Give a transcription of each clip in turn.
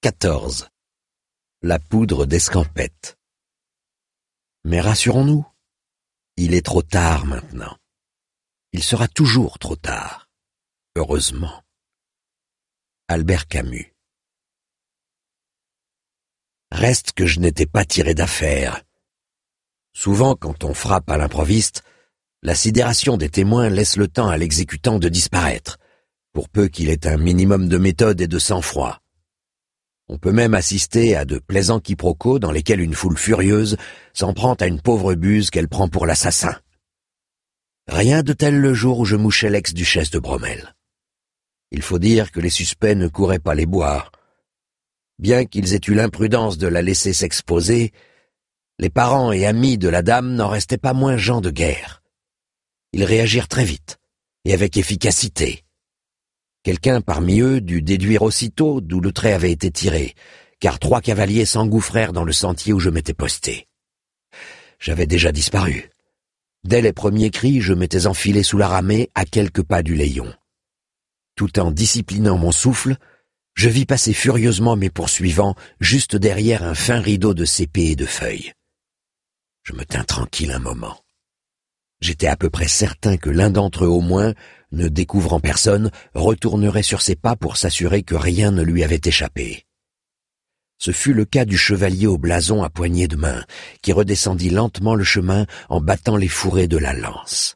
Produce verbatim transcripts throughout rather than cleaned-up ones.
quatorze. La poudre d'escampette. Mais rassurons-nous, il est trop tard maintenant. Il sera toujours trop tard. Heureusement. Albert Camus. Reste que je n'étais pas tiré d'affaire. Souvent, quand on frappe à l'improviste, la sidération des témoins laisse le temps à l'exécutant de disparaître, pour peu qu'il ait un minimum de méthode et de sang-froid. On peut même assister à de plaisants quiproquos dans lesquels une foule furieuse s'en prend à une pauvre buse qu'elle prend pour l'assassin. Rien de tel le jour où je mouchais l'ex-duchesse de Bromel. Il faut dire que les suspects ne couraient pas les bois. Bien qu'ils aient eu l'imprudence de la laisser s'exposer, les parents et amis de la dame n'en restaient pas moins gens de guerre. Ils réagirent très vite, et avec efficacité. Quelqu'un parmi eux dut déduire aussitôt d'où le trait avait été tiré, car trois cavaliers s'engouffrèrent dans le sentier où je m'étais posté. J'avais déjà disparu. Dès les premiers cris, je m'étais enfilé sous la ramée à quelques pas du Layon. Tout en disciplinant mon souffle, je vis passer furieusement mes poursuivants juste derrière un fin rideau de sépées et de feuilles. Je me tins tranquille un moment. J'étais à peu près certain que l'un d'entre eux au moins, ne découvrant personne, retournerait sur ses pas pour s'assurer que rien ne lui avait échappé. Ce fut le cas du chevalier au blason à poignée de main, qui redescendit lentement le chemin en battant les fourrés de la lance.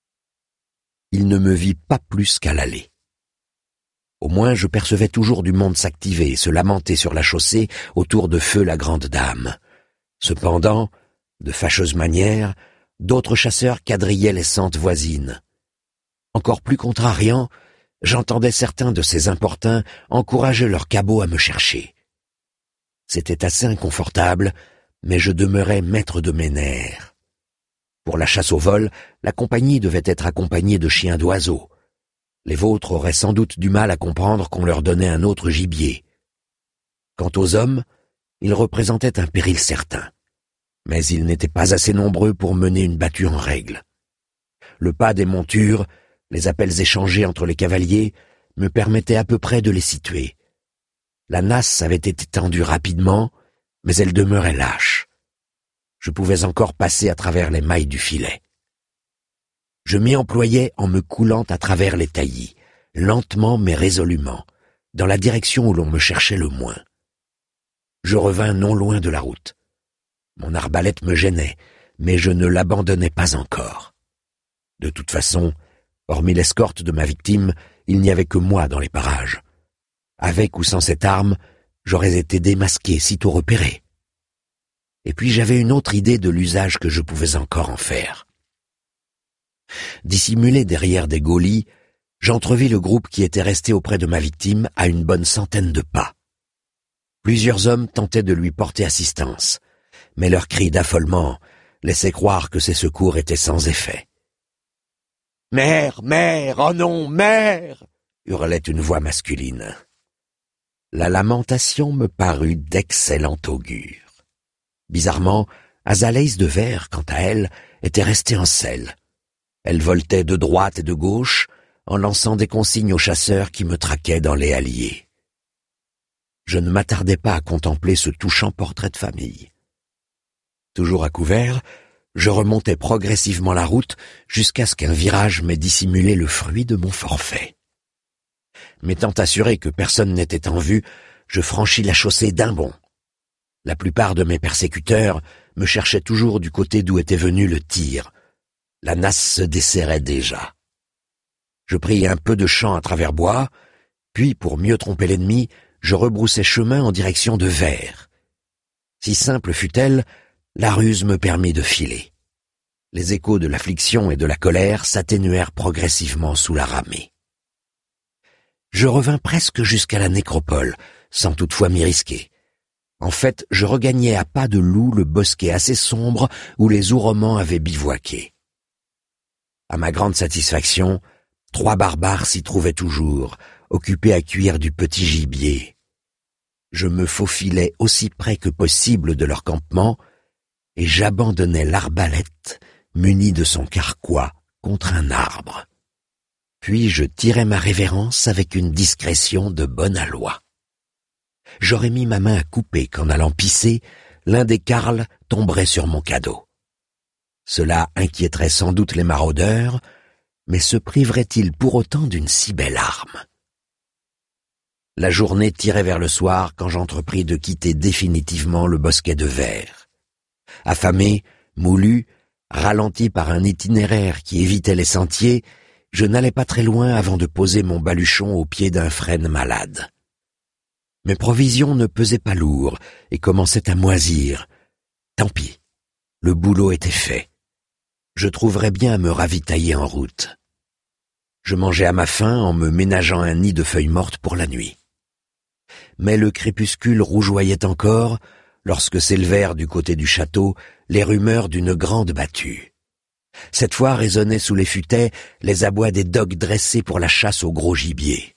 Il ne me vit pas plus qu'à l'aller. Au moins je percevais toujours du monde s'activer et se lamenter sur la chaussée autour de feu la grande dame. Cependant, de fâcheuses manières, d'autres chasseurs quadrillaient les sentes voisines. Encore plus contrariant, j'entendais certains de ces importuns encourager leurs cabots à me chercher. C'était assez inconfortable, mais je demeurais maître de mes nerfs. Pour la chasse au vol, la compagnie devait être accompagnée de chiens d'oiseaux. Les vôtres auraient sans doute du mal à comprendre qu'on leur donnait un autre gibier. Quant aux hommes, ils représentaient un péril certain. Mais ils n'étaient pas assez nombreux pour mener une battue en règle. Le pas des montures, les appels échangés entre les cavaliers, me permettaient à peu près de les situer. La nasse avait été tendue rapidement, mais elle demeurait lâche. Je pouvais encore passer à travers les mailles du filet. Je m'y employais en me coulant à travers les taillis, lentement mais résolument, dans la direction où l'on me cherchait le moins. Je revins non loin de la route. Mon arbalète me gênait, mais je ne l'abandonnais pas encore. De toute façon, hormis l'escorte de ma victime, il n'y avait que moi dans les parages. Avec ou sans cette arme, j'aurais été démasqué, sitôt repéré. Et puis j'avais une autre idée de l'usage que je pouvais encore en faire. Dissimulé derrière des geôliers, j'entrevis le groupe qui était resté auprès de ma victime à une bonne centaine de pas. Plusieurs hommes tentaient de lui porter assistance, mais leurs cris d'affolement laissaient croire que ces secours étaient sans effet. « Mère, mère, oh non, mère !» hurlait une voix masculine. La lamentation me parut d'excellent augure. Bizarrement, Azalaïs de Vert, quant à elle, était restée en selle. Elle voltait de droite et de gauche, en lançant des consignes aux chasseurs qui me traquaient dans les halliers. Je ne m'attardai pas à contempler ce touchant portrait de famille. Toujours à couvert, je remontais progressivement la route jusqu'à ce qu'un virage m'ait dissimulé le fruit de mon forfait. M'étant assuré que personne n'était en vue, je franchis la chaussée d'un bond. La plupart de mes persécuteurs me cherchaient toujours du côté d'où était venu le tir. La nasse se desserrait déjà. Je pris un peu de champ à travers bois, puis, pour mieux tromper l'ennemi, je rebroussai chemin en direction de Vert. Si simple fut-elle, la ruse me permit de filer. Les échos de l'affliction et de la colère s'atténuèrent progressivement sous la ramée. Je revins presque jusqu'à la nécropole, sans toutefois m'y risquer. En fait, je regagnais à pas de loup le bosquet assez sombre où les Ouromans avaient bivouaqué. À ma grande satisfaction, trois barbares s'y trouvaient toujours, occupés à cueillir du petit gibier. Je me faufilais aussi près que possible de leur campement, et j'abandonnais l'arbalète, munie de son carquois, contre un arbre. Puis je tirai ma révérence avec une discrétion de bon aloi. J'aurais mis ma main à couper qu'en allant pisser, l'un des carles tomberait sur mon cadeau. Cela inquiéterait sans doute les maraudeurs, mais se priverait-il pour autant d'une si belle arme? La journée tirait vers le soir quand j'entrepris de quitter définitivement le bosquet de verre. Affamé, moulu, ralenti par un itinéraire qui évitait les sentiers, je n'allais pas très loin avant de poser mon baluchon au pied d'un frêne malade. Mes provisions ne pesaient pas lourd et commençaient à moisir. Tant pis, le boulot était fait. Je trouverais bien à me ravitailler en route. Je mangeais à ma faim en me ménageant un nid de feuilles mortes pour la nuit. Mais le crépuscule rougeoyait encore lorsque s'élevèrent du côté du château les rumeurs d'une grande battue. Cette fois résonnaient sous les futaies les abois des dogues dressés pour la chasse au gros gibier.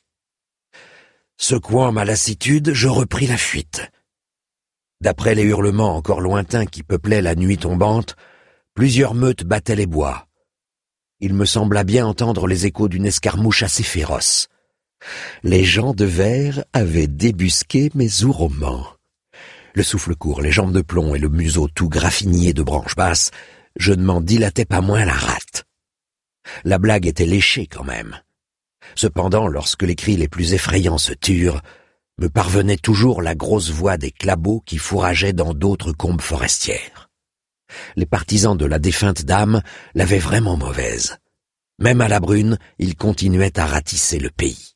Secouant ma lassitude, je repris la fuite. D'après les hurlements encore lointains qui peuplaient la nuit tombante, plusieurs meutes battaient les bois. Il me sembla bien entendre les échos d'une escarmouche assez féroce. Les gens de verre avaient débusqué mes ouromans. Le souffle court, les jambes de plomb et le museau tout graffiné de branches basses, je ne m'en dilatais pas moins la rate. La blague était léchée quand même. Cependant, lorsque les cris les plus effrayants se turent, me parvenait toujours la grosse voix des clabots qui fourrageaient dans d'autres combes forestières. Les partisans de la défunte dame l'avaient vraiment mauvaise. Même à la brune, ils continuaient à ratisser le pays.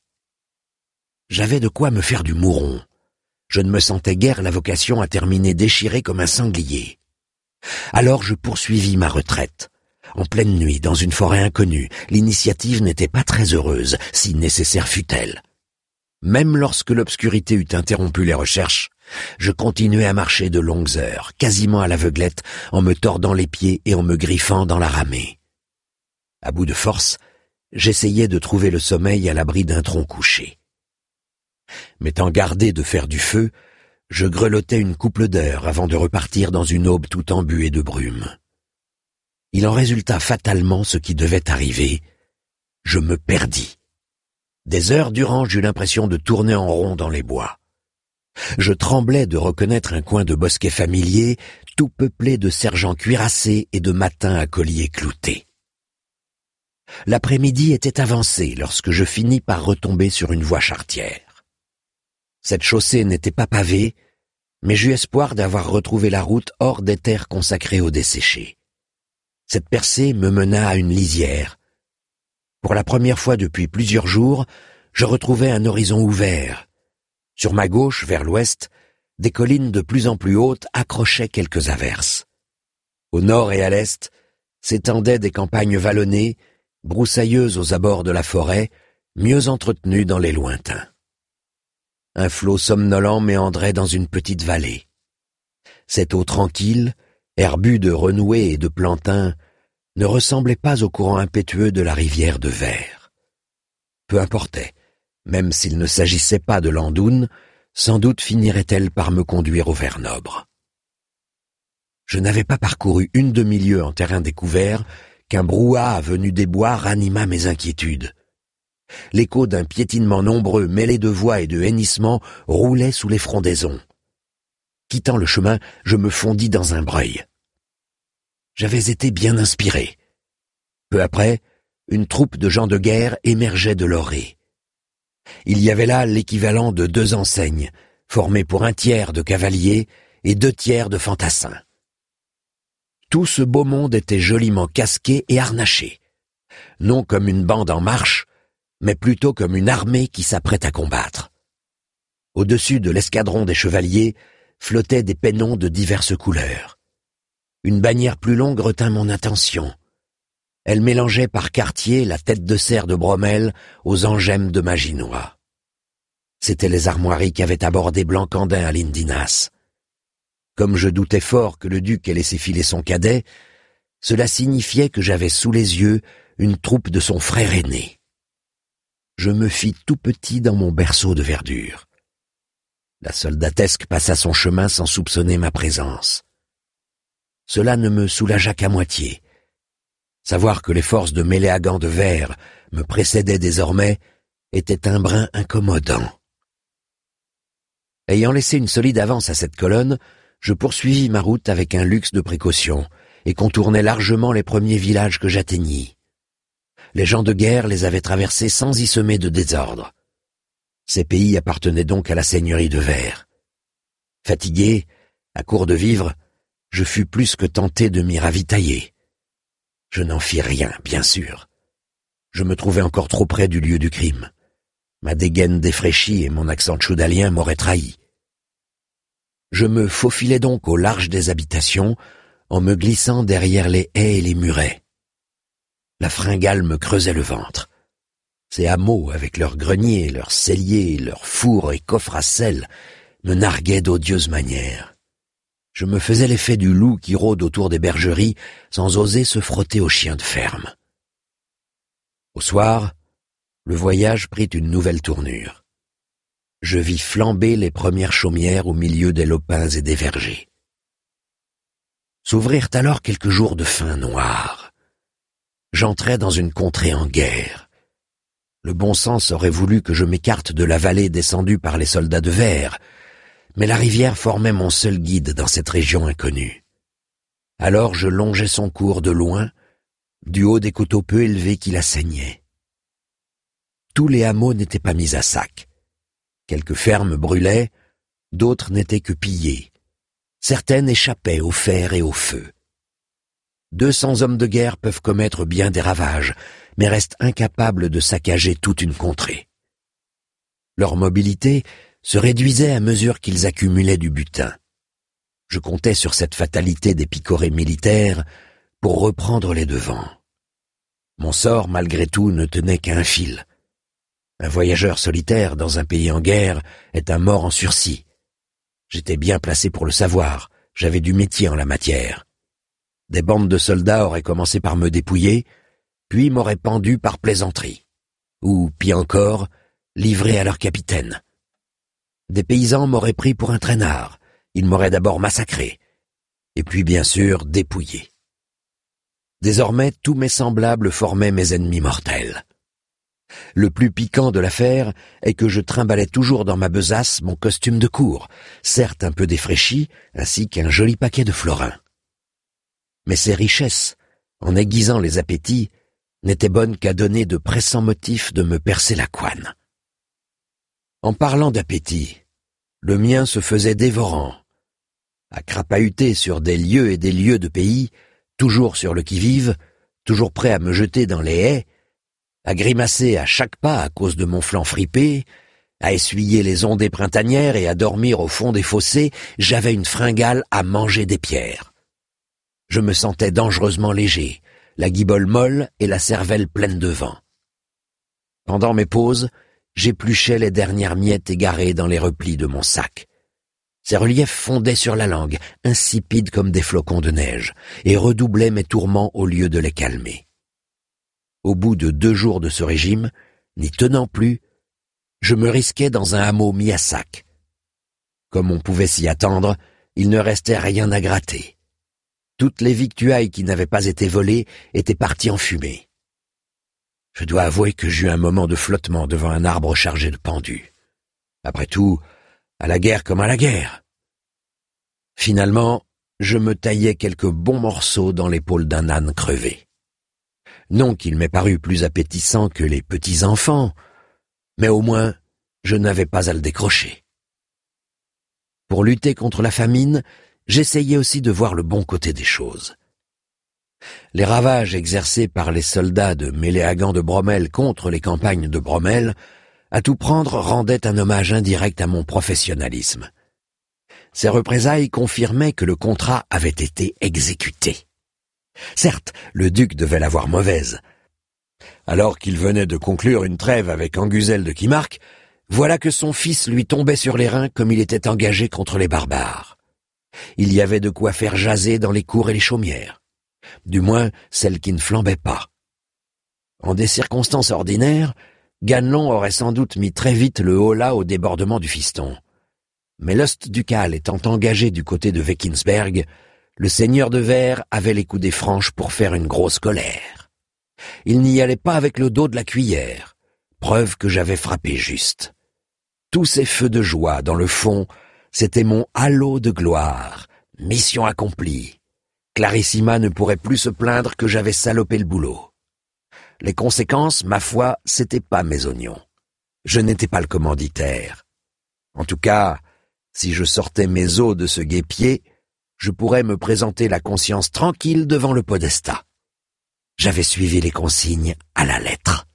J'avais de quoi me faire du mouron. Je ne me sentais guère la vocation à terminer déchiré comme un sanglier. Alors je poursuivis ma retraite. En pleine nuit, dans une forêt inconnue, l'initiative n'était pas très heureuse, si nécessaire fût-elle. Même lorsque l'obscurité eut interrompu les recherches, je continuais à marcher de longues heures, quasiment à l'aveuglette, en me tordant les pieds et en me griffant dans la ramée. À bout de force, j'essayais de trouver le sommeil à l'abri d'un tronc couché. M'étant gardé de faire du feu, je grelottais une couple d'heures avant de repartir dans une aube tout embuée de brume. Il en résulta fatalement ce qui devait arriver. Je me perdis. Des heures durant, j'eus l'impression de tourner en rond dans les bois. Je tremblais de reconnaître un coin de bosquet familier, tout peuplé de sergents cuirassés et de matins à collier cloutés. L'après-midi était avancé lorsque je finis par retomber sur une voie charretière. Cette chaussée n'était pas pavée, mais j'eus espoir d'avoir retrouvé la route hors des terres consacrées aux desséchés. Cette percée me mena à une lisière. Pour la première fois depuis plusieurs jours, je retrouvais un horizon ouvert. Sur ma gauche, vers l'ouest, des collines de plus en plus hautes accrochaient quelques averses. Au nord et à l'est, s'étendaient des campagnes vallonnées, broussailleuses aux abords de la forêt, mieux entretenues dans les lointains. Un flot somnolent méandrait dans une petite vallée. Cette eau tranquille, herbue de renouées et de plantains, ne ressemblait pas au courant impétueux de la rivière de verre. Peu importait, même s'il ne s'agissait pas de l'Andoune, sans doute finirait-elle par me conduire au Vernobre. Je n'avais pas parcouru une demi-lieue en terrain découvert qu'un brouhaha venu des bois ranima mes inquiétudes. L'écho d'un piétinement nombreux mêlé de voix et de hennissements roulait sous les frondaisons. Quittant le chemin, je me fondis dans un breuil. J'avais été bien inspiré. Peu après, une troupe de gens de guerre émergeait de l'orée. Il y avait là l'équivalent de deux enseignes, formées pour un tiers de cavaliers et deux tiers de fantassins. Tout ce beau monde était joliment casqué et harnaché, non comme une bande en marche, mais plutôt comme une armée qui s'apprête à combattre. Au-dessus de l'escadron des chevaliers flottaient des pennons de diverses couleurs. Une bannière plus longue retint mon attention. Elle mélangeait par quartier la tête de cerf de Bromel aux engemmes de Maginois. C'étaient les armoiries qu'avait abordé Blancandin à l'Indinas. Comme je doutais fort que le duc ait laissé filer son cadet, cela signifiait que j'avais sous les yeux une troupe de son frère aîné. Je me fis tout petit dans mon berceau de verdure. La soldatesque passa son chemin sans soupçonner ma présence. Cela ne me soulagea qu'à moitié. Savoir que les forces de Méléagant de Verre me précédaient désormais était un brin incommodant. Ayant laissé une solide avance à cette colonne, je poursuivis ma route avec un luxe de précaution et contournai largement les premiers villages que j'atteignis. Les gens de guerre les avaient traversés sans y semer de désordre. Ces pays appartenaient donc à la seigneurie de Vert. Fatigué, à court de vivres, je fus plus que tenté de m'y ravitailler. Je n'en fis rien, bien sûr. Je me trouvais encore trop près du lieu du crime. Ma dégaine défraîchie et mon accent tchoudalien m'auraient trahi. Je me faufilai donc au large des habitations, en me glissant derrière les haies et les murets. La fringale me creusait le ventre. Ces hameaux, avec leurs greniers, leurs celliers, leurs fours et coffres à sel, me narguaient d'odieuses manières. Je me faisais l'effet du loup qui rôde autour des bergeries sans oser se frotter aux chiens de ferme. Au soir, le voyage prit une nouvelle tournure. Je vis flamber les premières chaumières au milieu des lopins et des vergers. S'ouvrirent alors quelques jours de fin noir. J'entrais dans une contrée en guerre. Le bon sens aurait voulu que je m'écarte de la vallée descendue par les soldats de Vert, mais la rivière formait mon seul guide dans cette région inconnue. Alors je longeais son cours de loin, du haut des coteaux peu élevés qui la saignaient. Tous les hameaux n'étaient pas mis à sac. Quelques fermes brûlaient, d'autres n'étaient que pillées. Certaines échappaient au fer et au feu. Deux cents hommes de guerre peuvent commettre bien des ravages, mais restent incapables de saccager toute une contrée. Leur mobilité se réduisait à mesure qu'ils accumulaient du butin. Je comptais sur cette fatalité des picorés militaires pour reprendre les devants. Mon sort, malgré tout, ne tenait qu'à un fil. Un voyageur solitaire dans un pays en guerre est un mort en sursis. J'étais bien placé pour le savoir, j'avais du métier en la matière. Des bandes de soldats auraient commencé par me dépouiller, puis m'auraient pendu par plaisanterie. Ou, pire encore, livré à leur capitaine. Des paysans m'auraient pris pour un traînard, ils m'auraient d'abord massacré, et puis bien sûr dépouillé. Désormais, tous mes semblables formaient mes ennemis mortels. Le plus piquant de l'affaire est que je trimbalais toujours dans ma besace mon costume de cour, certes un peu défraîchi, ainsi qu'un joli paquet de florins. Mais ces richesses, en aiguisant les appétits, n'étaient bonnes qu'à donner de pressants motifs de me percer la couenne. En parlant d'appétit, le mien se faisait dévorant. À crapahuter sur des lieux et des lieux de pays, toujours sur le qui-vive, toujours prêt à me jeter dans les haies, à grimacer à chaque pas à cause de mon flanc fripé, à essuyer les ondées printanières et à dormir au fond des fossés, j'avais une fringale à manger des pierres. Je me sentais dangereusement léger, la guibole molle et la cervelle pleine de vent. Pendant mes pauses, j'épluchais les dernières miettes égarées dans les replis de mon sac. Ces reliefs fondaient sur la langue, insipides comme des flocons de neige, et redoublaient mes tourments au lieu de les calmer. Au bout de deux jours de ce régime, n'y tenant plus, je me risquais dans un hameau mis à sac. Comme on pouvait s'y attendre, il ne restait rien à gratter. Toutes les victuailles qui n'avaient pas été volées étaient parties en fumée. Je dois avouer que j'eus un moment de flottement devant un arbre chargé de pendus. Après tout, à la guerre comme à la guerre. Finalement, je me taillai quelques bons morceaux dans l'épaule d'un âne crevé. Non qu'il m'ait paru plus appétissant que les petits enfants, mais au moins je n'avais pas à le décrocher. Pour lutter contre la famine, j'essayais aussi de voir le bon côté des choses. Les ravages exercés par les soldats de Méléagant de Bromel contre les campagnes de Bromel, à tout prendre, rendaient un hommage indirect à mon professionnalisme. Ces représailles confirmaient que le contrat avait été exécuté. Certes, le duc devait l'avoir mauvaise. Alors qu'il venait de conclure une trêve avec Anguzel de Kimark, voilà que son fils lui tombait sur les reins comme il était engagé contre les barbares. Il y avait de quoi faire jaser dans les cours et les chaumières, du moins celles qui ne flambaient pas. En des circonstances ordinaires, Ganelon aurait sans doute mis très vite le holà au débordement du fiston. Mais l'ost ducal étant engagé du côté de Weckinsberg, le seigneur de Vert avait les coudées franches pour faire une grosse colère. Il n'y allait pas avec le dos de la cuillère, preuve que j'avais frappé juste. tous ces feux de joie, dans le fond, c'était mon halo de gloire. Mission accomplie. Clarissima ne pourrait plus se plaindre que j'avais salopé le boulot. Les conséquences, ma foi, c'étaient pas mes oignons. Je n'étais pas le commanditaire. En tout cas, si je sortais mes os de ce guêpier, je pourrais me présenter la conscience tranquille devant le podestat. J'avais suivi les consignes à la lettre.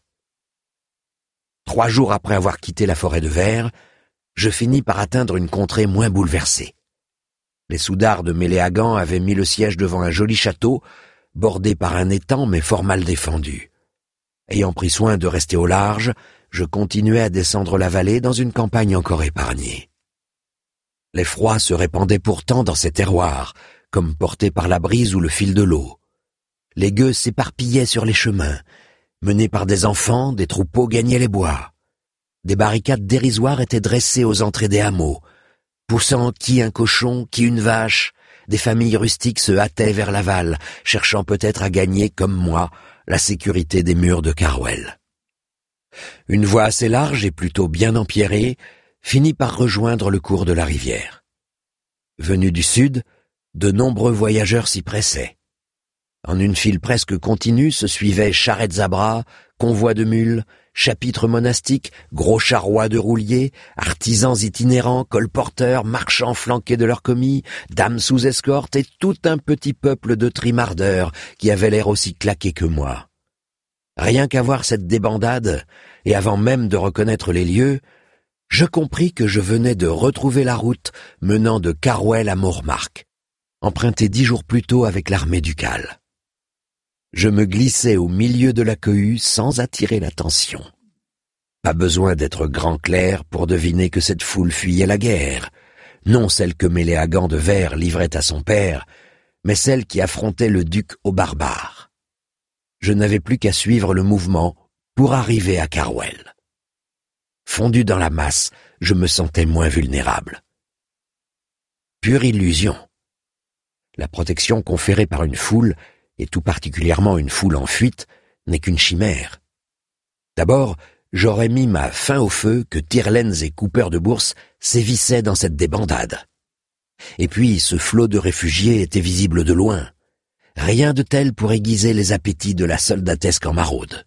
Trois jours après avoir quitté la forêt de verre, je finis par atteindre une contrée moins bouleversée. Les soudards de Méléagan avaient mis le siège devant un joli château, bordé par un étang mais fort mal défendu. Ayant pris soin de rester au large, je continuais à descendre la vallée dans une campagne encore épargnée. Les froids se répandaient pourtant dans ces terroirs, comme portés par la brise ou le fil de l'eau. Les gueux s'éparpillaient sur les chemins. Menés par des enfants, des troupeaux gagnaient les bois. Des barricades dérisoires étaient dressées aux entrées des hameaux. Poussant qui un cochon, qui une vache, des familles rustiques se hâtaient vers l'aval, cherchant peut-être à gagner, comme moi, la sécurité des murs de Carwell. Une voie assez large et plutôt bien empierrée finit par rejoindre le cours de la rivière. Venus du sud, de nombreux voyageurs s'y pressaient. En une file presque continue se suivaient charrettes à bras, convois de mules, chapitres monastiques, gros charrois de rouliers, artisans itinérants, colporteurs, marchands flanqués de leurs commis, dames sous escorte et tout un petit peuple de trimardeurs qui avait l'air aussi claqué que moi. Rien qu'à voir cette débandade, et avant même de reconnaître les lieux, je compris que je venais de retrouver la route menant de Carwell à Mormark, empruntée dix jours plus tôt avec l'armée ducale. Je me glissais au milieu de la cohue sans attirer l'attention. Pas besoin d'être grand clerc pour deviner que cette foule fuyait la guerre, non celle que Méléagan de Verre livrait à son père, mais celle qui affrontait le duc aux barbares. Je n'avais plus qu'à suivre le mouvement pour arriver à Carwell. Fondu dans la masse, je me sentais moins vulnérable. Pure illusion. La protection conférée par une foule, et tout particulièrement une foule en fuite, n'est qu'une chimère. D'abord, j'aurais mis ma fin au feu que Tyrlens et Cooper de Bourse sévissaient dans cette débandade. Et puis, ce flot de réfugiés était visible de loin. Rien de tel pour aiguiser les appétits de la soldatesque en maraude.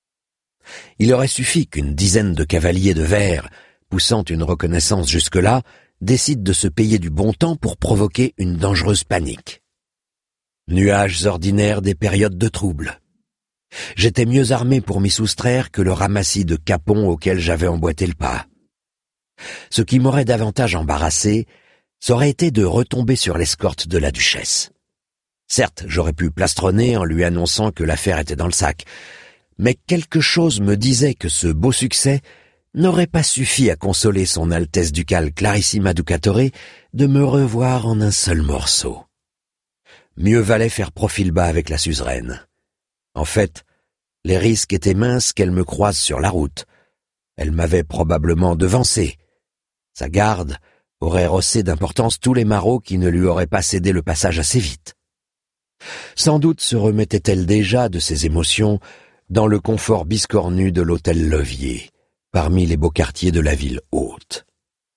Il aurait suffi qu'une dizaine de cavaliers de verre, poussant une reconnaissance jusque-là, décident de se payer du bon temps pour provoquer une dangereuse panique. Nuages ordinaires des périodes de trouble. J'étais mieux armé pour m'y soustraire que le ramassis de capons auquel j'avais emboîté le pas. Ce qui m'aurait davantage embarrassé, ça aurait été de retomber sur l'escorte de la duchesse. Certes, j'aurais pu plastronner en lui annonçant que l'affaire était dans le sac, mais quelque chose me disait que ce beau succès n'aurait pas suffi à consoler son Altesse ducale Clarissima Ducatore de me revoir en un seul morceau. Mieux valait faire profil bas avec la suzeraine. En fait, les risques étaient minces qu'elle me croise sur la route. Elle m'avait probablement devancé. Sa garde aurait rossé d'importance tous les marauds qui ne lui auraient pas cédé le passage assez vite. Sans doute se remettait-elle déjà de ses émotions dans le confort biscornu de l'hôtel Levier, parmi les beaux quartiers de la ville haute.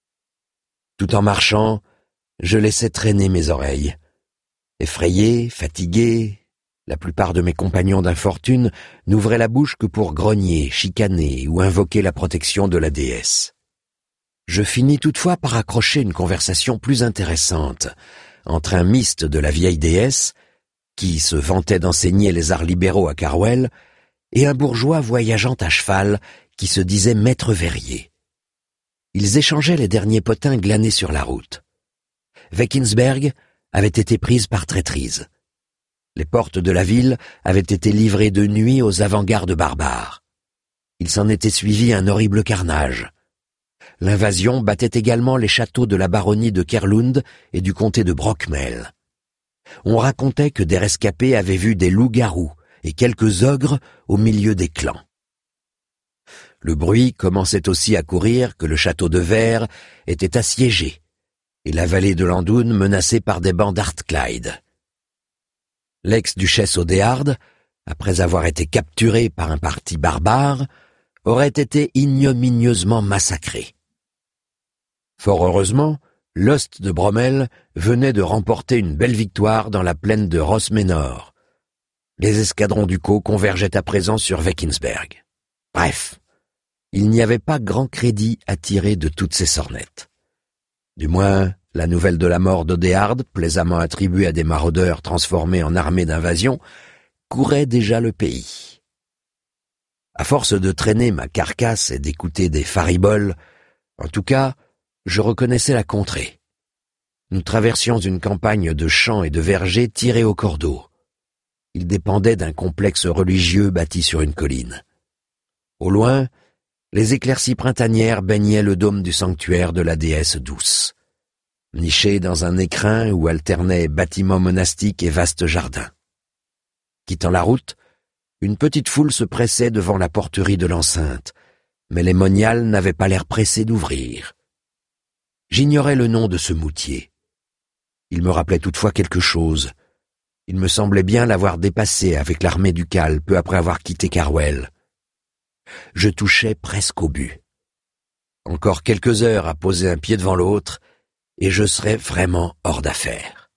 Tout en marchant, je laissais traîner mes oreilles. Effrayé, fatigué, la plupart de mes compagnons d'infortune n'ouvraient la bouche que pour grogner, chicaner ou invoquer la protection de la déesse. Je finis toutefois par accrocher une conversation plus intéressante entre un miste de la vieille déesse, qui se vantait d'enseigner les arts libéraux à Carwell, et un bourgeois voyageant à cheval qui se disait maître verrier. Ils échangeaient les derniers potins glanés sur la route. Weckinsberg avait été prise par traîtrise. Les portes de la ville avaient été livrées de nuit aux avant-gardes barbares. Il s'en était suivi un horrible carnage. L'invasion battait également les châteaux de la baronnie de Kerlund et du comté de Brockmel. On racontait que des rescapés avaient vu des loups-garous et quelques ogres au milieu des clans. Le bruit commençait aussi à courir que le château de Verre était assiégé et la vallée de l'Andoun menacée par des bandes Artclyde. L'ex-duchesse Odéarde, après avoir été capturée par un parti barbare, aurait été ignominieusement massacrée. Fort heureusement, l'Ost de Brommel venait de remporter une belle victoire dans la plaine de Rossmenor. Les escadrons ducaux convergeaient à présent sur Weckinsberg. Bref, il n'y avait pas grand crédit à tirer de toutes ces sornettes. Du moins, la nouvelle de la mort d'Odéard, plaisamment attribuée à des maraudeurs transformés en armée d'invasion, courait déjà le pays. À force de traîner ma carcasse et d'écouter des fariboles, en tout cas, je reconnaissais la contrée. Nous traversions une campagne de champs et de vergers tirés au cordeau. Il dépendait d'un complexe religieux bâti sur une colline. Au loin, les éclaircies printanières baignaient le dôme du sanctuaire de la déesse douce, niché dans un écrin où alternaient bâtiments monastiques et vastes jardins. Quittant la route, une petite foule se pressait devant la porterie de l'enceinte, mais les moniales n'avaient pas l'air pressés d'ouvrir. J'ignorais le nom de ce moutier. Il me rappelait toutefois quelque chose. Il me semblait bien l'avoir dépassé avec l'armée ducale peu après avoir quitté Carwell. Je touchais presque au but. Encore quelques heures à poser un pied devant l'autre, et je serais vraiment hors d'affaire.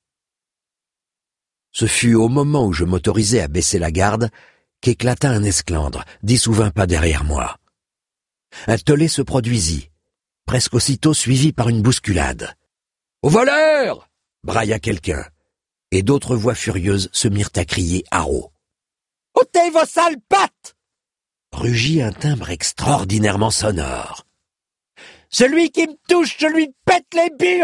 Ce fut au moment où je m'autorisais à baisser la garde qu'éclata un esclandre, dix ou vingt pas derrière moi. Un tollé se produisit, presque aussitôt suivi par une bousculade. « Au voleur !» brailla quelqu'un, et d'autres voix furieuses se mirent à crier haro. « Ôtez vos sales pattes !» rugit un timbre extraordinairement sonore. « Celui qui me touche, je lui pète les burnes !»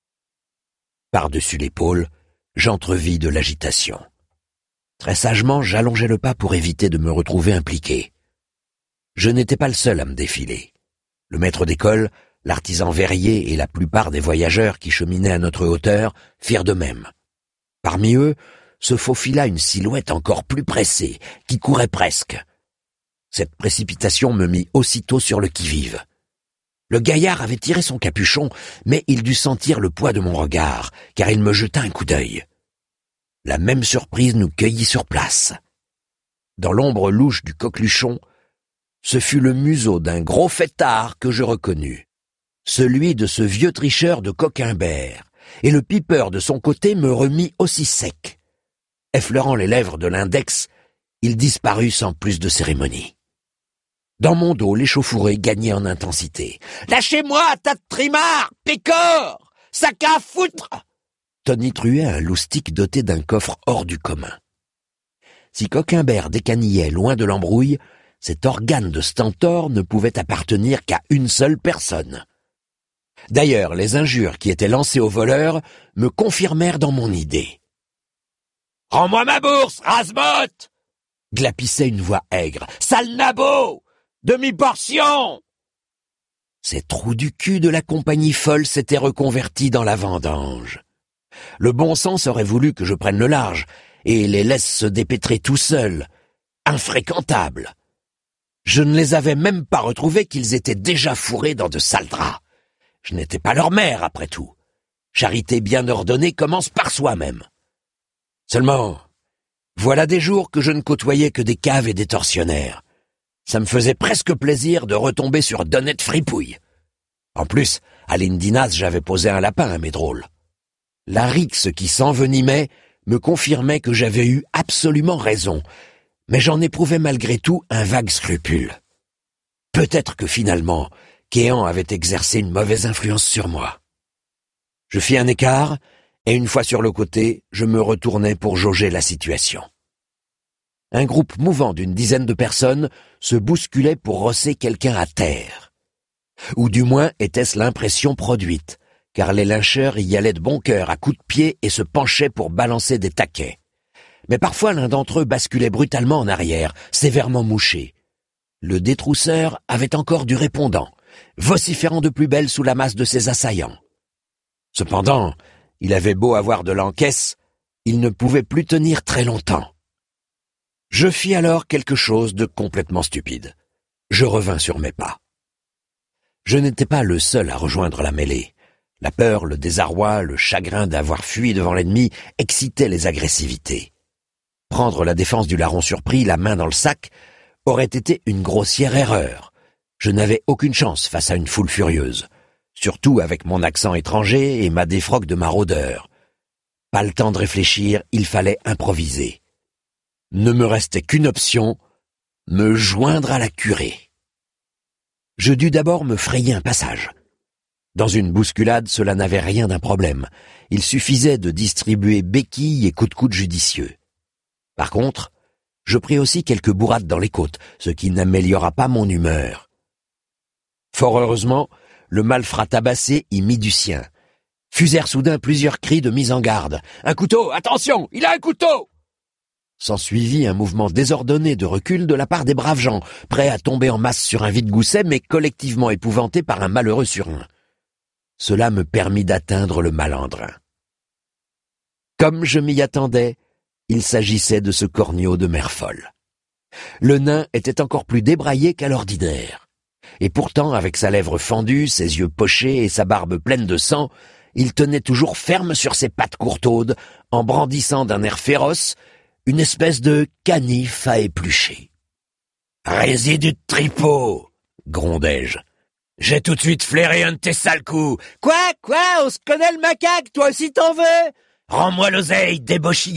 Par-dessus l'épaule, j'entrevis de l'agitation. Très sagement, j'allongeai le pas pour éviter de me retrouver impliqué. Je n'étais pas le seul à me défiler. Le maître d'école, l'artisan verrier et la plupart des voyageurs qui cheminaient à notre hauteur firent de même. Parmi eux, se faufila une silhouette encore plus pressée, qui courait presque. Cette précipitation me mit aussitôt sur le qui-vive. Le gaillard avait tiré son capuchon, mais il dut sentir le poids de mon regard, car il me jeta un coup d'œil. La même surprise nous cueillit sur place. Dans l'ombre louche du coqueluchon, ce fut le museau d'un gros fêtard que je reconnus, celui de ce vieux tricheur de Coquimbert, et le pipeur de son côté me remit aussi sec. Effleurant les lèvres de l'index, il disparut sans plus de cérémonie. Dans mon dos, l'échauffourée gagnait en intensité. « Lâchez-moi, tas de trimards, pécores, sac à foutre !» tonitruait un loustic doté d'un coffre hors du commun. Si Coquimbert décanillait loin de l'embrouille, cet organe de stentor ne pouvait appartenir qu'à une seule personne. D'ailleurs, les injures qui étaient lancées au voleur me confirmèrent dans mon idée. « Rends-moi ma bourse, Rasmotte !» glapissait une voix aigre. « Sale nabot ! Demi-portion !» Ces trous du cul de la compagnie folle s'étaient reconvertis dans la vendange. Le bon sens aurait voulu que je prenne le large et les laisse se dépêtrer tout seuls, infréquentables. Je ne les avais même pas retrouvés qu'ils étaient déjà fourrés dans de sales draps. Je n'étais pas leur mère, après tout. Charité bien ordonnée commence par soi-même. Seulement, voilà des jours que je ne côtoyais que des caves et des tortionnaires. Ça me faisait presque plaisir de retomber sur d'honnêtes fripouilles. En plus, à l'Indinas, j'avais posé un lapin à mes drôles. La rixe qui s'envenimait me confirmait que j'avais eu absolument raison, mais j'en éprouvais malgré tout un vague scrupule. Peut-être que finalement, Kéan avait exercé une mauvaise influence sur moi. Je fis un écart, et une fois sur le côté, je me retournai pour jauger la situation. Un groupe mouvant d'une dizaine de personnes se bousculait pour rosser quelqu'un à terre. Ou du moins était-ce l'impression produite, car les lyncheurs y allaient de bon cœur à coups de pied et se penchaient pour balancer des taquets. Mais parfois l'un d'entre eux basculait brutalement en arrière, sévèrement mouché. Le détrousseur avait encore du répondant, vociférant de plus belle sous la masse de ses assaillants. Cependant, il avait beau avoir de l'encaisse, il ne pouvait plus tenir très longtemps. Je fis alors quelque chose de complètement stupide. Je revins sur mes pas. Je n'étais pas le seul à rejoindre la mêlée. La peur, le désarroi, le chagrin d'avoir fui devant l'ennemi excitaient les agressivités. Prendre la défense du larron surpris, la main dans le sac, aurait été une grossière erreur. Je n'avais aucune chance face à une foule furieuse. surtout avec mon accent étranger et ma défroque de maraudeur. Pas le temps de réfléchir, il fallait improviser. Ne me restait qu'une option, me joindre à la curée. Je dus d'abord me frayer un passage. Dans une bousculade, cela n'avait rien d'un problème. Il suffisait de distribuer béquilles et coups de coude judicieux. Par contre, je pris aussi quelques bourrades dans les côtes, ce qui n'améliora pas mon humeur. Fort heureusement, le malfrat tabassé y mit du sien. Fusèrent soudain plusieurs cris de mise en garde. « Un couteau! Attention! Il a un couteau !» S'ensuivit un mouvement désordonné de recul de la part des braves gens, prêts à tomber en masse sur un vide-gousset, mais collectivement épouvantés par un malheureux surin. Cela me permit d'atteindre le malandrin. Comme je m'y attendais, il s'agissait de ce corneau de mer folle. Le nain était encore plus débraillé qu'à l'ordinaire. Et pourtant, avec sa lèvre fendue, ses yeux pochés et sa barbe pleine de sang, il tenait toujours ferme sur ses pattes courtaudes, en brandissant d'un air féroce une espèce de canif à éplucher. « Résidu de tripot !» grondai-je. « J'ai tout de suite flairé un de tes sales coups. »« Quoi, quoi, on se connaît le macaque, toi aussi t'en veux ?»« Rends-moi l'oseille, débauchilleur !»«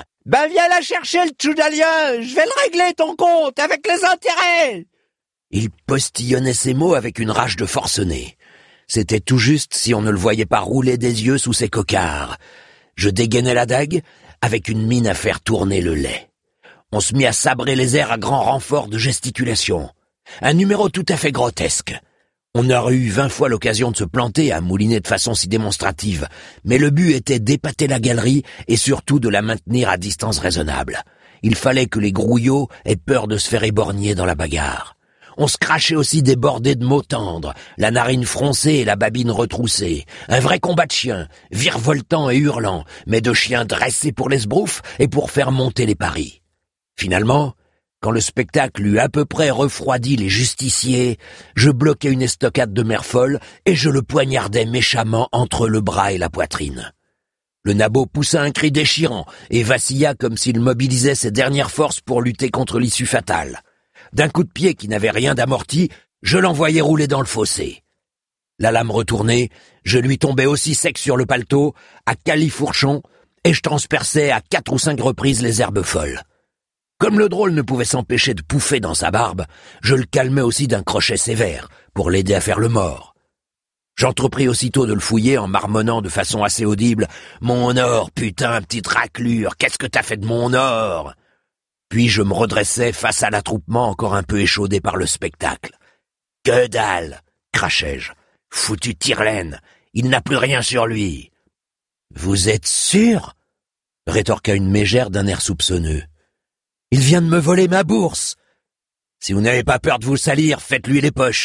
Ben viens la chercher le tchoudalien, je vais le régler ton compte, avec les intérêts !» Il postillonnait ces mots avec une rage de forcené. C'était tout juste si on ne le voyait pas rouler des yeux sous ses cocards. Je dégainai la dague, avec une mine à faire tourner le lait. On se mit à sabrer les airs à grand renfort de gesticulation. Un numéro tout à fait grotesque. On aurait eu vingt fois l'occasion de se planter à mouliner de façon si démonstrative, mais le but était d'épater la galerie et surtout de la maintenir à distance raisonnable. Il fallait que les grouillots aient peur de se faire éborgner dans la bagarre. On se crachait aussi des bordées de mots tendres, la narine froncée et la babine retroussée. Un vrai combat de chiens, virevoltant et hurlant, mais de chiens dressés pour l'esbrouf et pour faire monter les paris. Finalement, quand le spectacle eut à peu près refroidi les justiciers, je bloquai une estocade de mer folle et je le poignardai méchamment entre le bras et la poitrine. Le nabot poussa un cri déchirant et vacilla comme s'il mobilisait ses dernières forces pour lutter contre l'issue fatale. D'un coup de pied qui n'avait rien d'amorti, je l'envoyai rouler dans le fossé. La lame retournée, je lui tombai aussi sec sur le paletot, à califourchon, et je transperçai à quatre ou cinq reprises les herbes folles. Comme le drôle ne pouvait s'empêcher de pouffer dans sa barbe, je le calmai aussi d'un crochet sévère, pour l'aider à faire le mort. J'entrepris aussitôt de le fouiller en marmonnant de façon assez audible « Mon or, putain, petite raclure, qu'est-ce que t'as fait de mon or ?» Puis je me redressai face à l'attroupement encore un peu échaudé par le spectacle. « Que dalle !» crachai-je. « Foutu tire-laine, il n'a plus rien sur lui. »« Vous êtes sûr ?» rétorqua une mégère d'un air soupçonneux. « Il vient de me voler ma bourse. Si vous n'avez pas peur de vous salir, faites-lui les poches.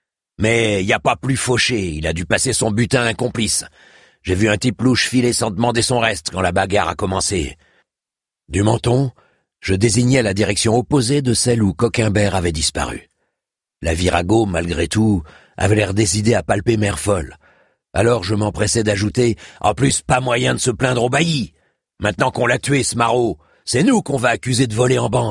Mais y a pas plus fauché, il a dû passer son butin à un complice. J'ai vu un type louche filer sans demander son reste quand la bagarre a commencé. » Du menton, je désignais la direction opposée de celle où Coquimbert avait disparu. La virago, malgré tout, avait l'air décidée à palper mer folle. Alors je m'empressais d'ajouter « En plus, pas moyen de se plaindre au bailli. Maintenant qu'on l'a tué, ce maraud, c'est nous qu'on va accuser de voler en bande. »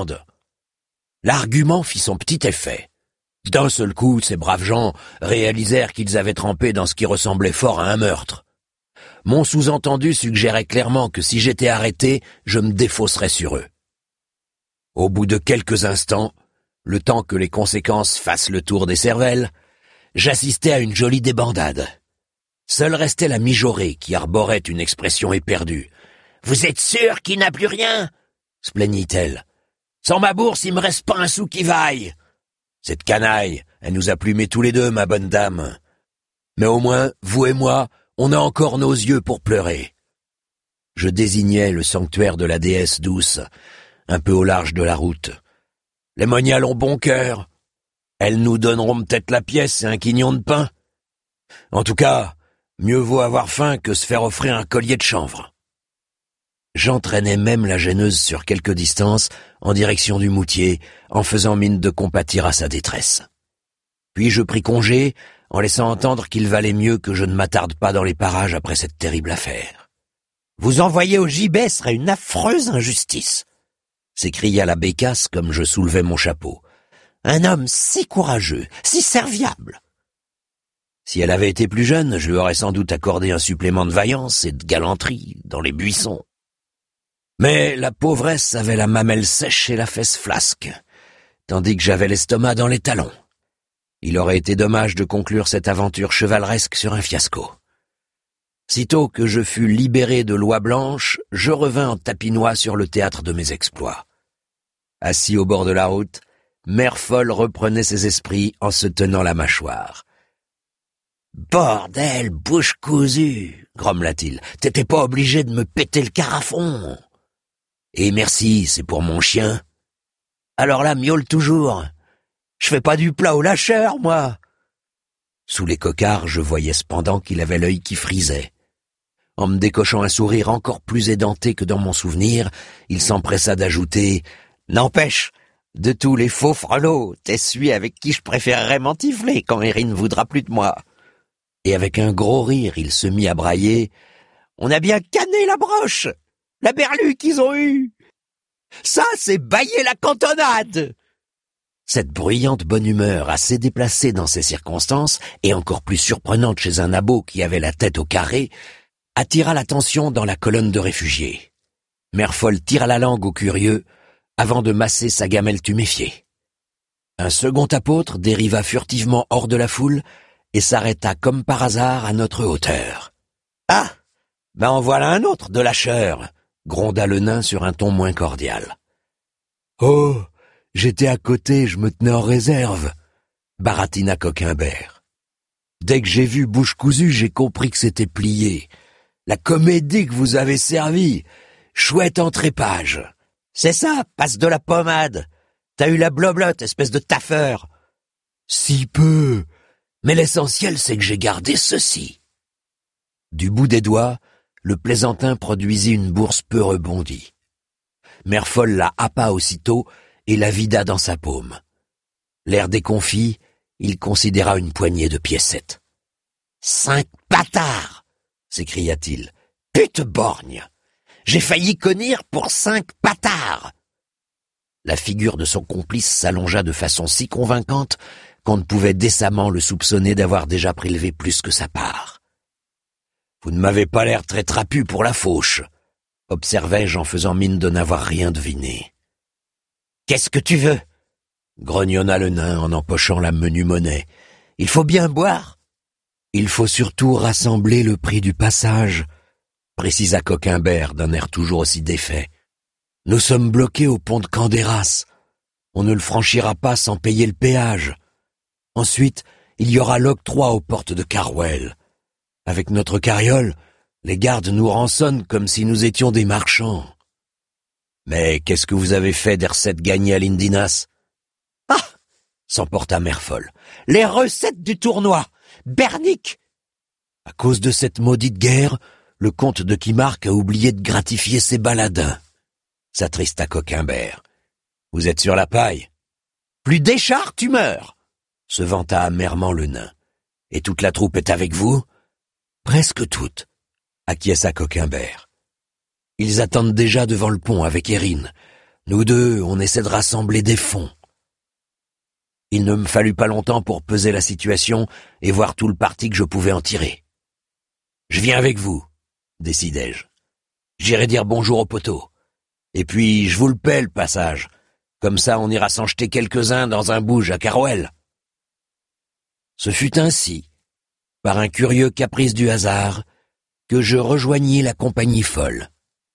L'argument fit son petit effet. D'un seul coup, ces braves gens réalisèrent qu'ils avaient trempé dans ce qui ressemblait fort à un meurtre. Mon sous-entendu suggérait clairement que si j'étais arrêté, je me défausserais sur eux. Au bout de quelques instants, le temps que les conséquences fassent le tour des cervelles, j'assistais à une jolie débandade. Seule restait la mijaurée qui arborait une expression éperdue. « Vous êtes sûr qu'il n'a plus rien ?» se plaignit-elle. « Sans ma bourse, il me reste pas un sou qui vaille. » Cette canaille, elle nous a plumés tous les deux, ma bonne dame. Mais au moins, vous et moi, on a encore nos yeux pour pleurer. Je désignais le sanctuaire de la déesse douce, un peu au large de la route. Les moniales ont bon cœur. Elles nous donneront peut-être la pièce et un quignon de pain. En tout cas, mieux vaut avoir faim que se faire offrir un collier de chanvre. J'entraînais même la gêneuse sur quelque distance, en direction du moutier, en faisant mine de compatir à sa détresse. Puis je pris congé, en laissant entendre qu'il valait mieux que je ne m'attarde pas dans les parages après cette terrible affaire. « Vous envoyer au gibet serait une affreuse injustice !» s'écria la bécasse comme je soulevais mon chapeau. « Un homme si courageux, si serviable !» Si elle avait été plus jeune, je lui aurais sans doute accordé un supplément de vaillance et de galanterie dans les buissons. Mais la pauvresse avait la mamelle sèche et la fesse flasque, tandis que j'avais l'estomac dans les talons. Il aurait été dommage de conclure cette aventure chevaleresque sur un fiasco. Sitôt que je fus libéré de l'oie blanche, je revins en tapinois sur le théâtre de mes exploits. Assis au bord de la route, Mère Folle reprenait ses esprits en se tenant la mâchoire. « Bordel, bouche cousue !» grommela-t-il. « T'étais pas obligé de me péter le carafon !»« Et merci, c'est pour mon chien. »« Alors là, miaule toujours. Je fais pas du plat au lâcheur, moi !» Sous les cocards, je voyais cependant qu'il avait l'œil qui frisait. En me décochant un sourire encore plus édenté que dans mon souvenir, il s'empressa d'ajouter « N'empêche, de tous les faux frelots, t'es celui avec qui je préférerais m'entifler quand Erin voudra plus de moi. » Et avec un gros rire, il se mit à brailler. « On a bien canné la broche, la berlue qu'ils ont eue. Ça, c'est bailler la cantonade !» Cette bruyante bonne humeur assez déplacée dans ces circonstances, et encore plus surprenante chez un abo qui avait la tête au carré, attira l'attention dans la colonne de réfugiés. Mère Folle tira la langue au curieux, avant de masser sa gamelle tuméfiée. Un second apôtre dériva furtivement hors de la foule, et s'arrêta comme par hasard à notre hauteur. « Ah, ben en voilà un autre de lâcheur !» gronda le nain sur un ton moins cordial. « Oh, j'étais à côté, je me tenais en réserve !» baratina Coquimbert. « Dès que j'ai vu Bouche Cousue, j'ai compris que c'était plié. La comédie que vous avez servie, chouette entrépage. C'est ça, passe de la pommade. T'as eu la bloblotte, espèce de taffeur. » « Si peu !» Mais l'essentiel, c'est que j'ai gardé ceci. Du bout des doigts, le plaisantin produisit une bourse peu rebondie. Mère Folle la happa aussitôt et la vida dans sa paume. L'air déconfit, il considéra une poignée de piécettes. « Cinq bâtards !» s'écria-t-il. « Pute borgne ! J'ai failli connir pour cinq bâtards !» La figure de son complice s'allongea de façon si convaincante qu'on ne pouvait décemment le soupçonner d'avoir déjà prélevé plus que sa part. « Vous ne m'avez pas l'air très trapu pour la fauche, » observai-je en faisant mine de n'avoir rien deviné. « Qu'est-ce que tu veux ?» grognonna le nain en empochant la menue monnaie. « Il faut bien boire. »« Il faut surtout rassembler le prix du passage, » précisa Coquimbert d'un air toujours aussi défait. « Nous sommes bloqués au pont de Candéras. On ne le franchira pas sans payer le péage. Ensuite, il y aura l'octroi aux portes de Carwell. Avec notre carriole, les gardes nous rançonnent comme si nous étions des marchands. Mais qu'est-ce que vous avez fait des recettes gagnées à l'Indinas ?»« Ah !» s'emporta Mère Folle. « Les recettes du tournoi. Bernic !»« À cause de cette maudite guerre, le comte de Quimarque a oublié de gratifier ses baladins. » s'attrista Coquimbert. « Vous êtes sur la paille. »« Plus d'écharpe, tu meurs !» se vanta amèrement le nain. « Et toute la troupe est avec vous ?»« Presque toute, » acquiesça Coquimbert. « Ils attendent déjà devant le pont avec Erin. Nous deux, on essaie de rassembler des fonds. » Il ne me fallut pas longtemps pour peser la situation et voir tout le parti que je pouvais en tirer. « Je viens avec vous, » décidai-je. « J'irai dire bonjour au poteau. Et puis, je vous le paie, le passage. Comme ça, on ira s'en jeter quelques-uns dans un bouge à Carwell. » Ce fut ainsi, par un curieux caprice du hasard, que je rejoignis la compagnie folle.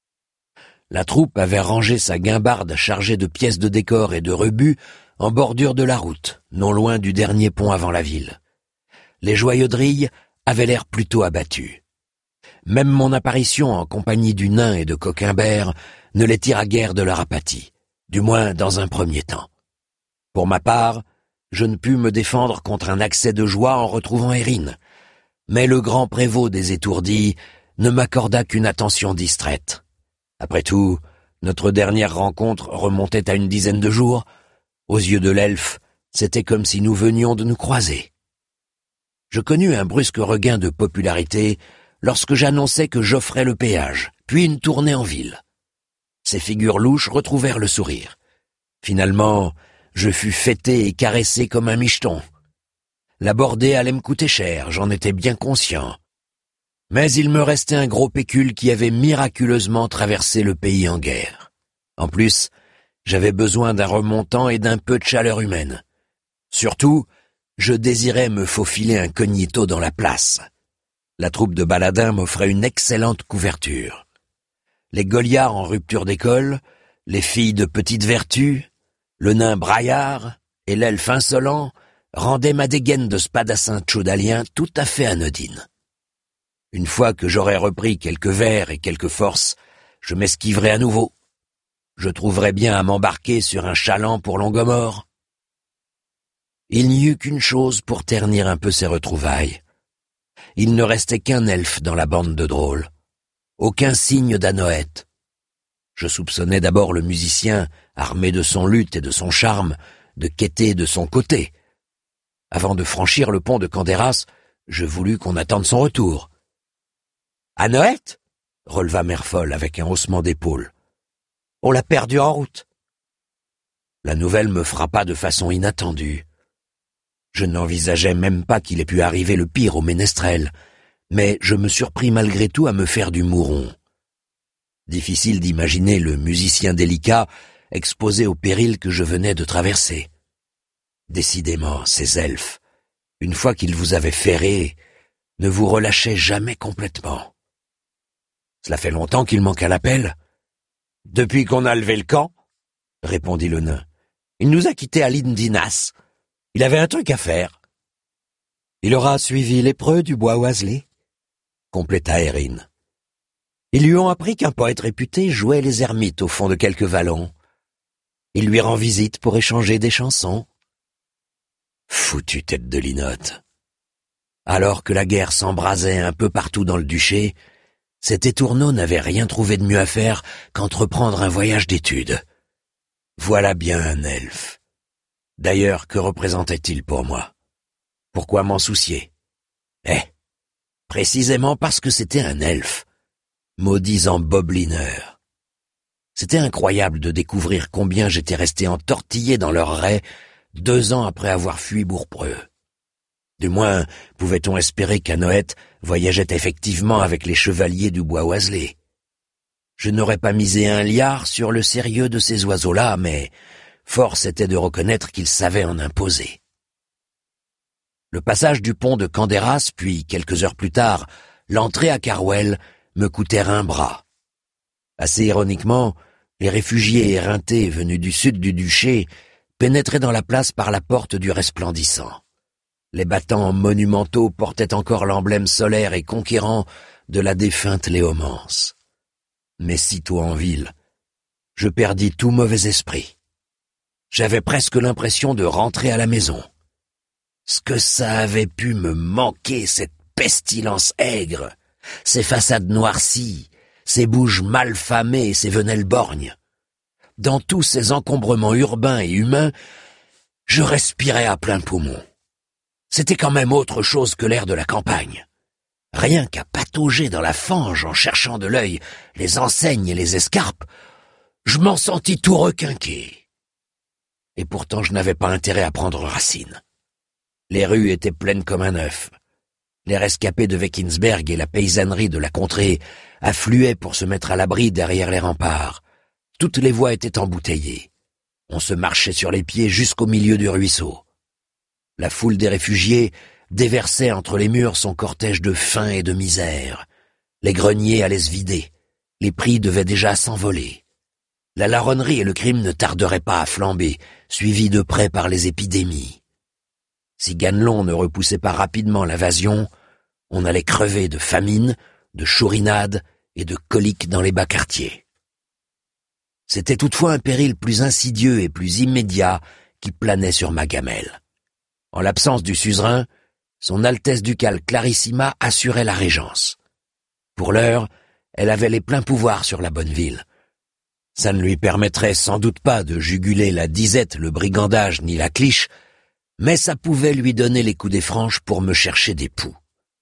La troupe avait rangé sa guimbarde chargée de pièces de décor et de rebuts en bordure de la route, non loin du dernier pont avant la ville. Les joyauderilles avaient l'air plutôt abattues. Même mon apparition en compagnie du nain et de Coquimbert ne les tira guère de leur apathie, du moins dans un premier temps. Pour ma part, je ne pus me défendre contre un accès de joie en retrouvant Erin, mais le grand prévôt des étourdis ne m'accorda qu'une attention distraite. Après tout, notre dernière rencontre remontait à une dizaine de jours. Aux yeux de l'elfe, c'était comme si nous venions de nous croiser. Je connus un brusque regain de popularité lorsque j'annonçai que j'offrais le péage, puis une tournée en ville. Ces figures louches retrouvèrent le sourire. Finalement, je fus fêté et caressé comme un micheton. L'aborder allait me coûter cher, j'en étais bien conscient. Mais il me restait un gros pécule qui avait miraculeusement traversé le pays en guerre. En plus, j'avais besoin d'un remontant et d'un peu de chaleur humaine. Surtout, je désirais me faufiler incognito dans la place. La troupe de baladins m'offrait une excellente couverture. Les Goliards en rupture d'école, les filles de petite vertu, le nain braillard et l'elfe insolent rendaient ma dégaine de spadassin tchaudalien tout à fait anodine. Une fois que j'aurais repris quelques vers et quelques forces, je m'esquiverais à nouveau. Je trouverais bien à m'embarquer sur un chaland pour Longomore. Il n'y eut qu'une chose pour ternir un peu ces retrouvailles. Il ne restait qu'un elfe dans la bande de drôles. Aucun signe d'Anoët. Je soupçonnais d'abord le musicien, armé de son luth et de son charme, de quêter de son côté. Avant de franchir le pont de Candéras, je voulus qu'on attende son retour. « Anoët » releva Merfol avec un haussement d'épaule. « On l'a perdu en route. » La nouvelle me frappa de façon inattendue. Je n'envisageais même pas qu'il ait pu arriver le pire au ménestrel, mais je me surpris malgré tout à me faire du mouron. Difficile d'imaginer le musicien délicat exposé au péril que je venais de traverser. Décidément, ces elfes, une fois qu'ils vous avaient ferré, ne vous relâchaient jamais complètement. Cela fait longtemps qu'il manque à l'appel. Depuis qu'on a levé le camp, répondit le nain. Il nous a quittés à l'Indinas. Il avait un truc à faire. Il aura suivi lépreux du bois oiselé, compléta Erin. Ils lui ont appris qu'un poète réputé jouait les ermites au fond de quelques vallons. Il lui rend visite pour échanger des chansons. Foutue tête de linotte. Alors que la guerre s'embrasait un peu partout dans le duché, cet étourneau n'avait rien trouvé de mieux à faire qu'entreprendre un voyage d'études. Voilà bien un elfe. D'ailleurs, que représentait-il pour moi? Pourquoi m'en soucier? Eh, précisément parce que c'était un elfe, maudits en boblineurs. C'était incroyable de découvrir combien j'étais resté entortillé dans leurs raies deux ans après avoir fui Bourpreux. Du moins, pouvait-on espérer qu'Anoët voyageait effectivement avec les chevaliers du bois oiselé. Je n'aurais pas misé un liard sur le sérieux de ces oiseaux-là, mais force était de reconnaître qu'ils savaient en imposer. Le passage du pont de Candéras, puis, quelques heures plus tard, l'entrée à Carwell, me coûtèrent un bras. Assez ironiquement, les réfugiés éreintés venus du sud du duché pénétraient dans la place par la porte du resplendissant. Les battants monumentaux portaient encore l'emblème solaire et conquérant de la défunte Léomance. Mais sitôt en ville, je perdis tout mauvais esprit. J'avais presque l'impression de rentrer à la maison. Ce que ça avait pu me manquer, cette pestilence aigre, ces façades noircies, ces bouges mal famées et ces venelles borgnes. Dans tous ces encombrements urbains et humains, je respirais à plein poumon. C'était quand même autre chose que l'air de la campagne. Rien qu'à patauger dans la fange en cherchant de l'œil les enseignes et les escarpes, je m'en sentis tout requinqué. Et pourtant je n'avais pas intérêt à prendre racine. Les rues étaient pleines comme un œuf. Les rescapés de Weckinsberg et la paysannerie de la contrée affluaient pour se mettre à l'abri derrière les remparts. Toutes les voies étaient embouteillées. On se marchait sur les pieds jusqu'au milieu du ruisseau. La foule des réfugiés déversait entre les murs son cortège de faim et de misère. Les greniers allaient se vider. Les prix devaient déjà s'envoler. La larronnerie et le crime ne tarderaient pas à flamber, suivis de près par les épidémies. Si Ganelon ne repoussait pas rapidement l'invasion, on allait crever de famine, de chourinade et de coliques dans les bas quartiers. C'était toutefois un péril plus insidieux et plus immédiat qui planait sur ma gamelle. En l'absence du suzerain, son Altesse ducale Clarissima assurait la régence. Pour l'heure, elle avait les pleins pouvoirs sur la bonne ville. Ça ne lui permettrait sans doute pas de juguler la disette, le brigandage ni la cliche, mais ça pouvait lui donner les coups des franches pour me chercher des poux.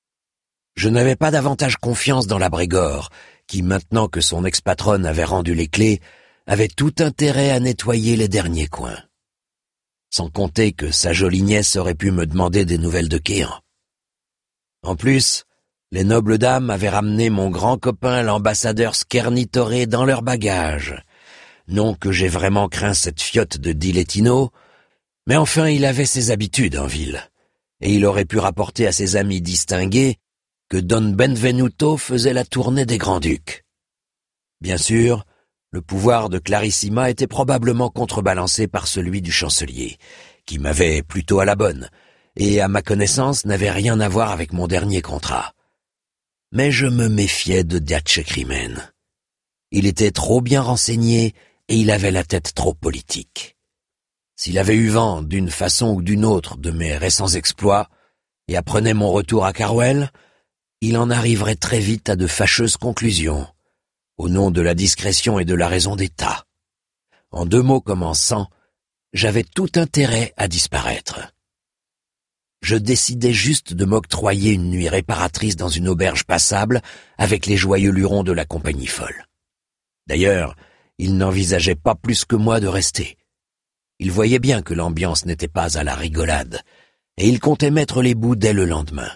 Je n'avais pas davantage confiance dans la Brégor, qui, maintenant que son ex-patronne avait rendu les clés, avait tout intérêt à nettoyer les derniers coins. sans compter que sa jolie nièce aurait pu me demander des nouvelles de Kéan. En plus, les nobles dames avaient ramené mon grand copain l'ambassadeur Skernitore dans leur bagage. Non que j'ai vraiment craint cette fiotte de Dilettino, mais enfin il avait ses habitudes en ville, et il aurait pu rapporter à ses amis distingués que Don Benvenuto faisait la tournée des grands-ducs. Bien sûr, le pouvoir de Clarissima était probablement contrebalancé par celui du chancelier, qui m'avait plutôt à la bonne, et à ma connaissance n'avait rien à voir avec mon dernier contrat. Mais je me méfiais de Diacekrimen. Il était trop bien renseigné et il avait la tête trop politique. S'il avait eu vent d'une façon ou d'une autre de mes récents exploits et apprenait mon retour à Carwell, il en arriverait très vite à de fâcheuses conclusions, au nom de la discrétion et de la raison d'État. En deux mots comme en cent, j'avais tout intérêt à disparaître. Je décidai juste de m'octroyer une nuit réparatrice dans une auberge passable avec les joyeux lurons de la compagnie folle. D'ailleurs, ils n'envisageaient pas plus que moi de rester. Ils voyaient bien que l'ambiance n'était pas à la rigolade, et ils comptaient mettre les bouts dès le lendemain.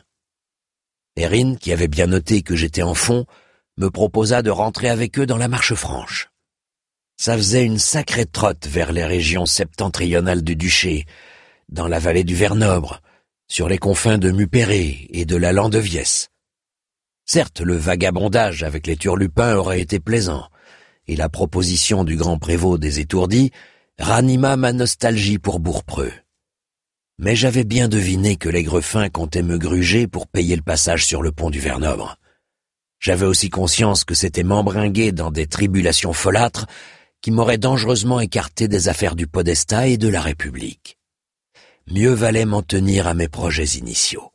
Erin, qui avait bien noté que j'étais en fond, me proposa de rentrer avec eux dans la Marche Franche. Ça faisait une sacrée trotte vers les régions septentrionales du duché, dans la vallée du Vernobre, sur les confins de Mupéré et de la Landeviesse. Certes, le vagabondage avec les turlupins aurait été plaisant, et la proposition du grand prévôt des étourdis ranima ma nostalgie pour Bourpreux. Mais j'avais bien deviné que l'Aigrefin comptait me gruger pour payer le passage sur le pont du Vernobre. J'avais aussi conscience que c'était m'embringuer dans des tribulations folâtres qui m'auraient dangereusement écarté des affaires du Podestat et de la République. Mieux valait m'en tenir à mes projets initiaux.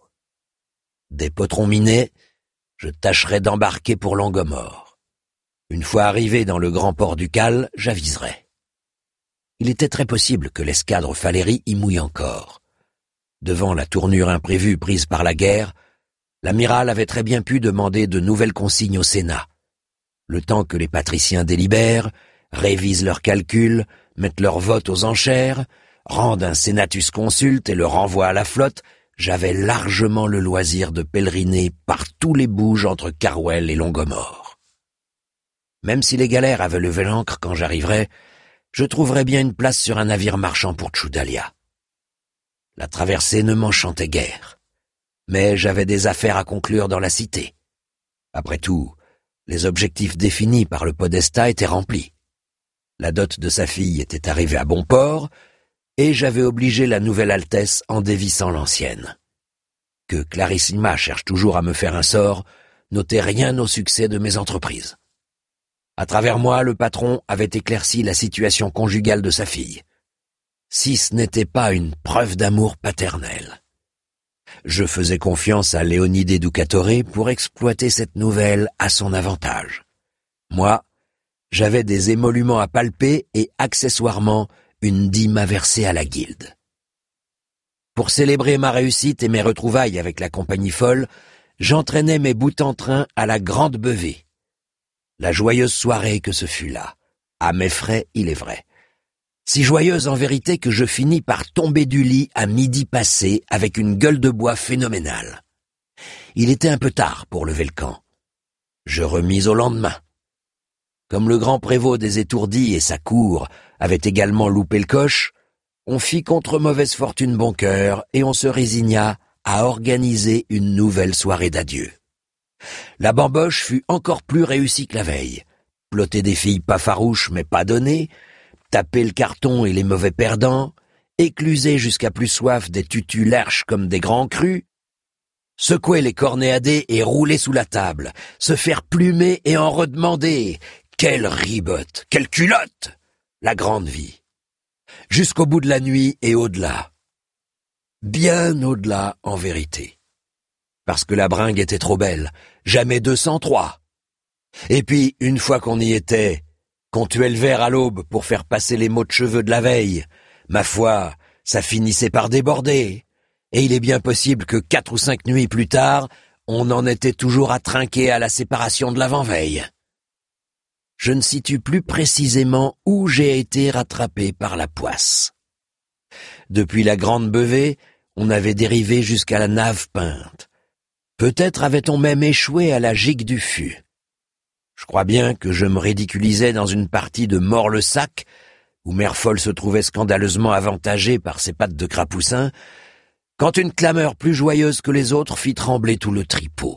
Des potrons minés, je tâcherais d'embarquer pour Langomore. Une fois arrivé dans le grand port du Cal, j'aviserais. Il était très possible que l'escadre Faléry y mouille encore. Devant la tournure imprévue prise par la guerre, l'amiral avait très bien pu demander de nouvelles consignes au Sénat. Le temps que les patriciens délibèrent, révisent leurs calculs, mettent leur vote aux enchères, rendent un senatus consulte et le renvoient à la flotte, j'avais largement le loisir de pèleriner par tous les bouges entre Carwell et Longomore. Même si les galères avaient levé l'ancre quand j'arriverais, je trouverais bien une place sur un navire marchand pour Tchoudalia. La traversée ne m'enchantait guère, mais j'avais des affaires à conclure dans la cité. Après tout, les objectifs définis par le Podestat étaient remplis. La dot de sa fille était arrivée à bon port, et j'avais obligé la nouvelle Altesse en dévissant l'ancienne. Que Clarissima cherche toujours à me faire un sort n'ôtait rien au succès de mes entreprises. À travers moi, le patron avait éclairci la situation conjugale de sa fille. Si ce n'était pas une preuve d'amour paternel. Je faisais confiance à Léonide Ducatore pour exploiter cette nouvelle à son avantage. Moi, j'avais des émoluments à palper et, accessoirement, une dîme à verser à la guilde. Pour célébrer ma réussite et mes retrouvailles avec la compagnie folle, j'entraînais mes boute-en-train à la grande bevée. La joyeuse soirée que ce fut là, à mes frais, il est vrai. Si joyeuse en vérité que je finis par tomber du lit à midi passé avec une gueule de bois phénoménale. Il était un peu tard pour lever le camp. Je remis au lendemain. Comme le grand prévôt des étourdis et sa cour avaient également loupé le coche, on fit contre mauvaise fortune bon cœur et on se résigna à organiser une nouvelle soirée d'adieu. La bamboche fut encore plus réussie que la veille. Ploter des filles pas farouches mais pas données, taper le carton et les mauvais perdants, écluser jusqu'à plus soif des tutus lerches comme des grands crus, secouer les cornéadés et rouler sous la table, se faire plumer et en redemander. Quelle ribotte, quelle culotte! La grande vie. Jusqu'au bout de la nuit et au-delà. Bien au-delà, en vérité. Parce que la bringue était trop belle, jamais deux cent trois. Et puis, une fois qu'on y était, qu'on tuait le verre à l'aube pour faire passer les mots de cheveux de la veille, ma foi, ça finissait par déborder. Et il est bien possible que quatre ou cinq nuits plus tard, on en était toujours à trinquer à la séparation de l'avant-veille. Je ne situe plus précisément où j'ai été rattrapé par la poisse. depuis la grande bevée, on avait dérivé jusqu'à la nave peinte. Peut-être avait-on même échoué à la gigue du fût. Je crois bien que je me ridiculisais dans une partie de Mort-le-Sac, où Mère Folle se trouvait scandaleusement avantagée par ses pattes de crapoussin, quand une clameur plus joyeuse que les autres fit trembler tout le tripot.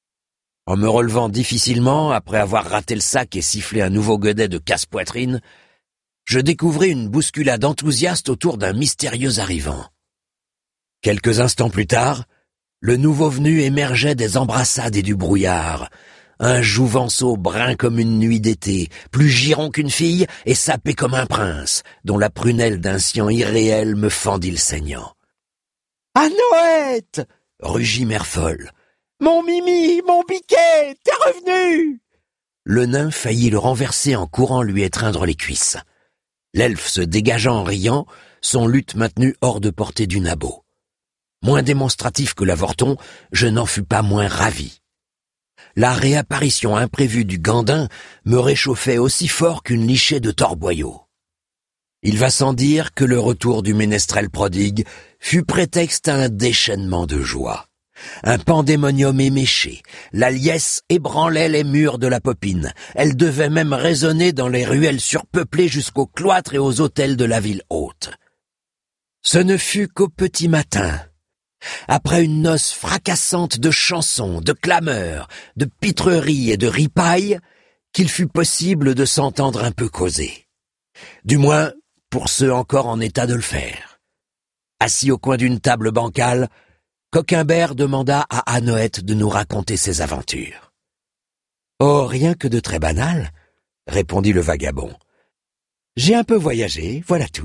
En me relevant difficilement, après avoir raté le sac et sifflé un nouveau godet de casse-poitrine, je découvris une bousculade enthousiaste autour d'un mystérieux arrivant. Quelques instants plus tard, le nouveau venu émergeait des embrassades et du brouillard, un jouvenceau brun comme une nuit d'été, plus giron qu'une fille et sapé comme un prince, dont la prunelle d'un cyan irréel me fendit le saignant. « Ah, Noët !» rugit Mère Folle. « Mon Mimi, mon Biquet, t'es revenu !» Le nain faillit le renverser en courant lui étreindre les cuisses. L'elfe se dégageant en riant, son luth maintenu hors de portée du nabot. Moins démonstratif que l'avorton, je n'en fus pas moins ravi. La réapparition imprévue du gandin me réchauffait aussi fort qu'une lichée de torboyau. Il va sans dire que le retour du ménestrel prodigue fut prétexte à un déchaînement de joie. Un pandémonium éméché, la liesse ébranlait les murs de la Popine. Elle devait même résonner dans les ruelles surpeuplées jusqu'aux cloîtres et aux hôtels de la ville haute. Ce ne fut qu'au petit matin, après une noce fracassante de chansons, de clameurs, de pitreries et de ripailles, qu'il fut possible de s'entendre un peu causer. Du moins, pour ceux encore en état de le faire. Assis au coin d'une table bancale, Coquimbert demanda à Anoët de nous raconter ses aventures. « Oh, rien que de très banal, » répondit le vagabond. « J'ai un peu voyagé, voilà tout. »«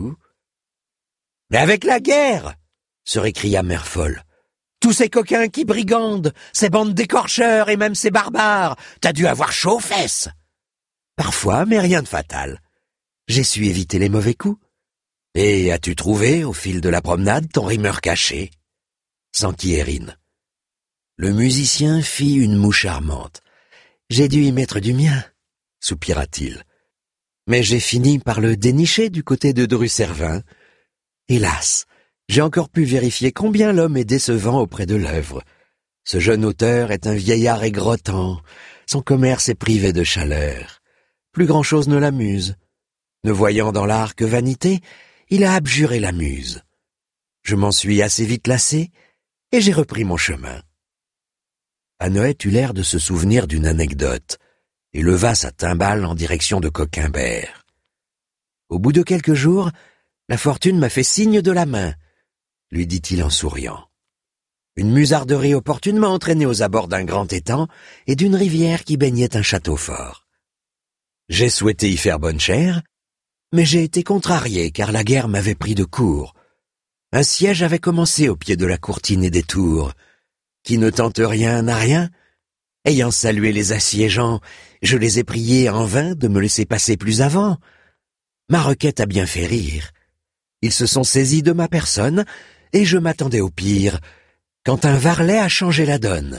Mais avec la guerre !» se récria Mère Folle. « Tous ces coquins qui brigandent, ces bandes d'écorcheurs et même ces barbares, t'as dû avoir chaud aux fesses. »« Parfois, mais rien de fatal. J'ai su éviter les mauvais coups. Et as-tu trouvé, au fil de la promenade, ton rimeur caché ?» s'enquit Érine. Le musicien fit une moue charmante. « J'ai dû y mettre du mien, » soupira-t-il. « Mais j'ai fini par le dénicher du côté de Drusservin. Hélas, j'ai encore pu vérifier combien l'homme est décevant auprès de l'œuvre. Ce jeune auteur est un vieillard aigrotant, son commerce est privé de chaleur. Plus grand-chose ne l'amuse. Ne voyant dans l'art que vanité, il a abjuré la muse. Je m'en suis assez vite lassé, et j'ai repris mon chemin. » Anoët eut l'air de se souvenir d'une anecdote, et leva sa timbale en direction de Coquimbert. « Au bout de quelques jours, la fortune m'a fait signe de la main, » lui dit-il en souriant. « Une musarderie opportune m'a entraîné aux abords d'un grand étang et d'une rivière qui baignait un château fort. J'ai souhaité y faire bonne chère, mais j'ai été contrarié car la guerre m'avait pris de court. Un siège avait commencé au pied de la courtine et des tours. Qui ne tente rien n'a rien. Ayant salué les assiégeants, je les ai priés en vain de me laisser passer plus avant. Ma requête a bien fait rire. Ils se sont saisis de ma personne, et je m'attendais au pire, quand un varlet a changé la donne.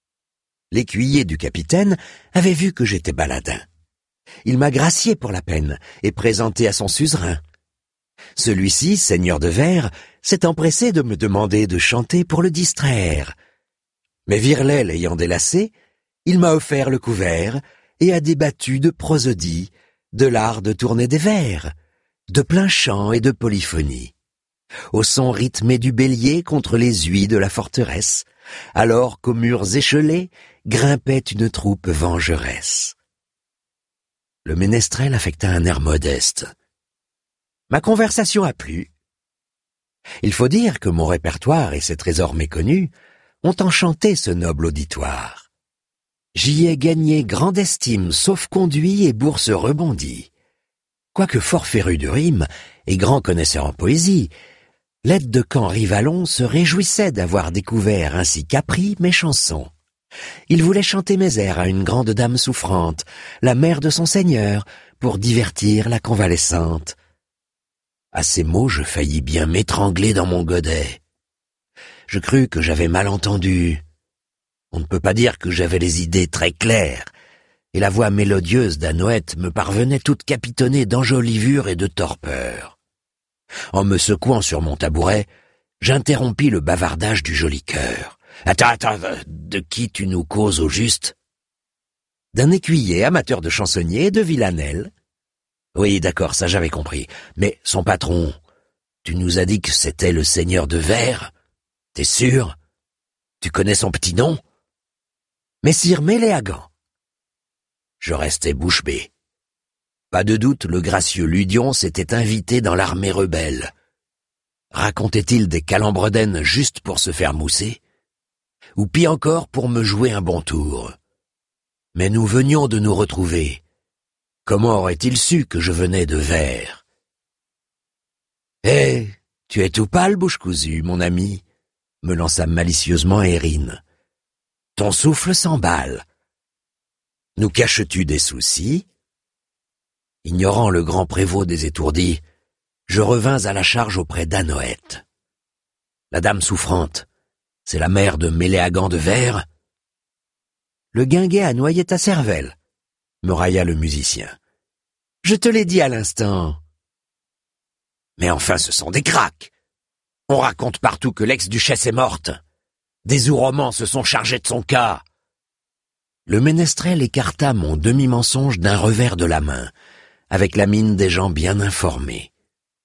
L'écuyer du capitaine avait vu que j'étais baladin. Il m'a gracié pour la peine et présenté à son suzerain. Celui-ci, seigneur de Vers, s'est empressé de me demander de chanter pour le distraire. Mais Virlet l'ayant délacé, il m'a offert le couvert et a débattu de prosodie, de l'art de tourner des vers, de plein chant et de polyphonie, au son rythmé du bélier contre les huiles de la forteresse, alors qu'aux murs échelés grimpait une troupe vengeresse. Le ménestrel affecta un air modeste. Ma conversation a plu. Il faut dire que mon répertoire et ses trésors méconnus ont enchanté ce noble auditoire. J'y ai gagné grande estime, sauf-conduit et bourse rebondie. Quoique fort féru de rime et grand connaisseur en poésie, l'aide de camp Rivalon se réjouissait d'avoir découvert ainsi qu'appris mes chansons. Il voulait chanter mes airs à une grande dame souffrante, la mère de son seigneur, pour divertir la convalescente. À ces mots, je faillis bien m'étrangler dans mon godet. Je crus que j'avais mal entendu. On ne peut pas dire que j'avais les idées très claires, et la voix mélodieuse d'Anoët me parvenait toute capitonnée d'enjolivure et de torpeur. En me secouant sur mon tabouret, j'interrompis le bavardage du joli cœur. « Attends, attends, de qui tu nous causes au juste ?»« D'un écuyer amateur de chansonnier de Villanelle. »« Oui, d'accord, ça j'avais compris. Mais son patron, tu nous as dit que c'était le seigneur de Vert. T'es sûr? Tu connais son petit nom? »« Messire Méléagant. » Je restais bouche bée. Pas de doute, le gracieux Ludion s'était invité dans l'armée rebelle. Racontait-il des calembredaines juste pour se faire mousser? Ou pis encore pour me jouer un bon tour? Mais nous venions de nous retrouver. Comment aurait-il su que je venais de Vert? « Eh, tu es tout pâle, bouche cousue, mon ami, » me lança malicieusement Erin. « Ton souffle s'emballe. Nous caches-tu des soucis ?» Ignorant le grand prévôt des étourdis, je revins à la charge auprès d'Anoët. La dame souffrante, c'est la mère de Méléagant de Vert? Le guinguet a noyé ta cervelle, me railla le musicien. Je te l'ai dit à l'instant. Mais enfin, ce sont des cracks. On raconte partout que l'ex-duchesse est morte. Des ouromans se sont chargés de son cas. Le ménestrel écarta mon demi-mensonge d'un revers de la main, avec la mine des gens bien informés.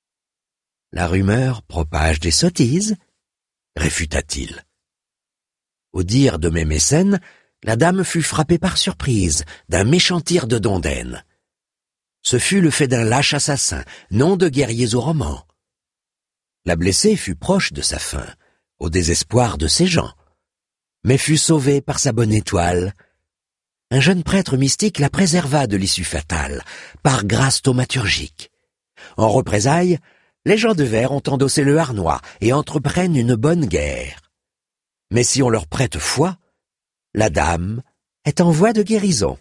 La rumeur propage des sottises, réfuta-t-il. Au dire de mes mécènes, la dame fut frappée par surprise d'un méchant tir de Dondaine. Ce fut le fait d'un lâche assassin, non de guerriers au roman. La blessée fut proche de sa fin, au désespoir de ses gens, mais fut sauvée par sa bonne étoile. Un jeune prêtre mystique la préserva de l'issue fatale, par grâce thaumaturgique. En représailles, les gens de Vert ont endossé le harnois et entreprennent une bonne guerre. Mais si on leur prête foi, la dame est en voie de guérison.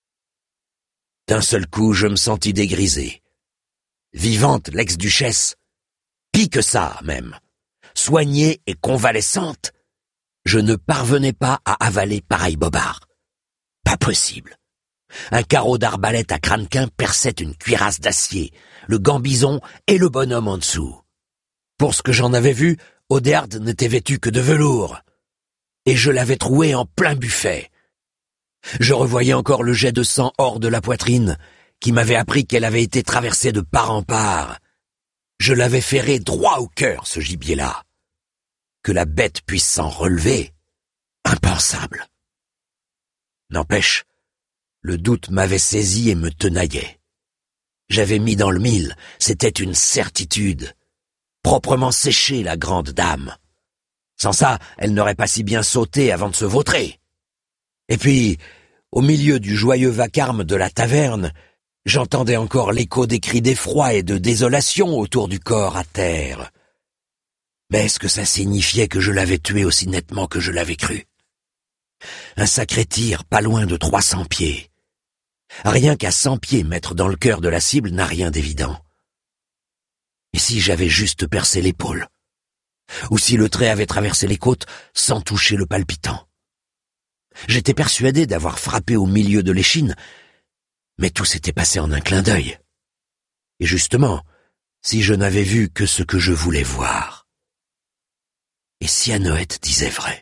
D'un seul coup, je me sentis dégrisé. Vivante, l'ex-duchesse, pis que ça même, soignée et convalescente, je ne parvenais pas à avaler pareil bobard. Pas possible. Un carreau d'arbalète à crâne-quin perçait une cuirasse d'acier, le gambison et le bonhomme en dessous. Pour ce que j'en avais vu, Odéard n'était vêtu que de velours. Et je l'avais troué en plein buffet. Je revoyais encore le jet de sang hors de la poitrine, qui m'avait appris qu'elle avait été traversée de part en part. Je l'avais ferré droit au cœur, ce gibier-là. Que la bête puisse s'en relever, impensable. N'empêche, le doute m'avait saisi et me tenaillait. J'avais mis dans le mille, c'était une certitude. Proprement séchée, la grande dame. Sans ça, elle n'aurait pas si bien sauté avant de se vautrer. Et puis, au milieu du joyeux vacarme de la taverne, j'entendais encore l'écho des cris d'effroi et de désolation autour du corps à terre. Mais est-ce que ça signifiait que je l'avais tué aussi nettement que je l'avais cru? Un sacré tir, pas loin de trois cents pieds. Rien qu'à cent pieds, mettre dans le cœur de la cible n'a rien d'évident. Et si j'avais juste percé l'épaule? Ou si le trait avait traversé les côtes sans toucher le palpitant? J'étais persuadé d'avoir frappé au milieu de l'échine, mais tout s'était passé en un clin d'œil. Et justement, si je n'avais vu que ce que je voulais voir. Et si Anoët disait vrai?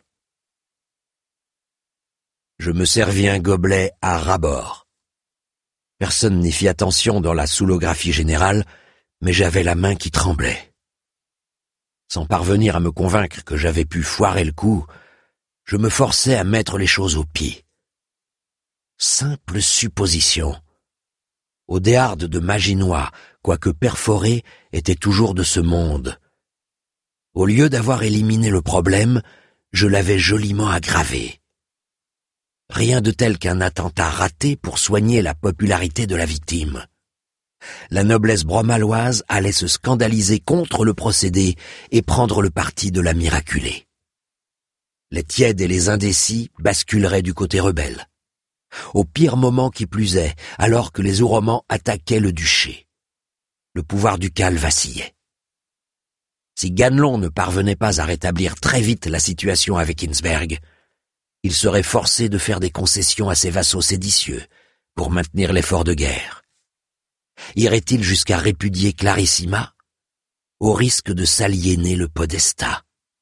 Je me servis un gobelet à ras-bord. Personne n'y fit attention dans la soulographie générale, mais j'avais la main qui tremblait. Sans parvenir à me convaincre que j'avais pu foirer le coup, je me forçais à mettre les choses au pied. Simple supposition. Odéard de Maginois, quoique perforé, était toujours de ce monde. Au lieu d'avoir éliminé le problème, je l'avais joliment aggravé. Rien de tel qu'un attentat raté pour soigner la popularité de la victime. La noblesse bromaloise allait se scandaliser contre le procédé et prendre le parti de la miraculée. Les tièdes et les indécis basculeraient du côté rebelle. Au pire moment qui plus est, alors que les Ouromans attaquaient le duché. Le pouvoir ducal vacillait. Si Ganelon ne parvenait pas à rétablir très vite la situation avec Hinsberg, il serait forcé de faire des concessions à ses vassaux séditieux pour maintenir l'effort de guerre. Irait-il jusqu'à répudier Clarissima? au risque de s'aliéner le podestat.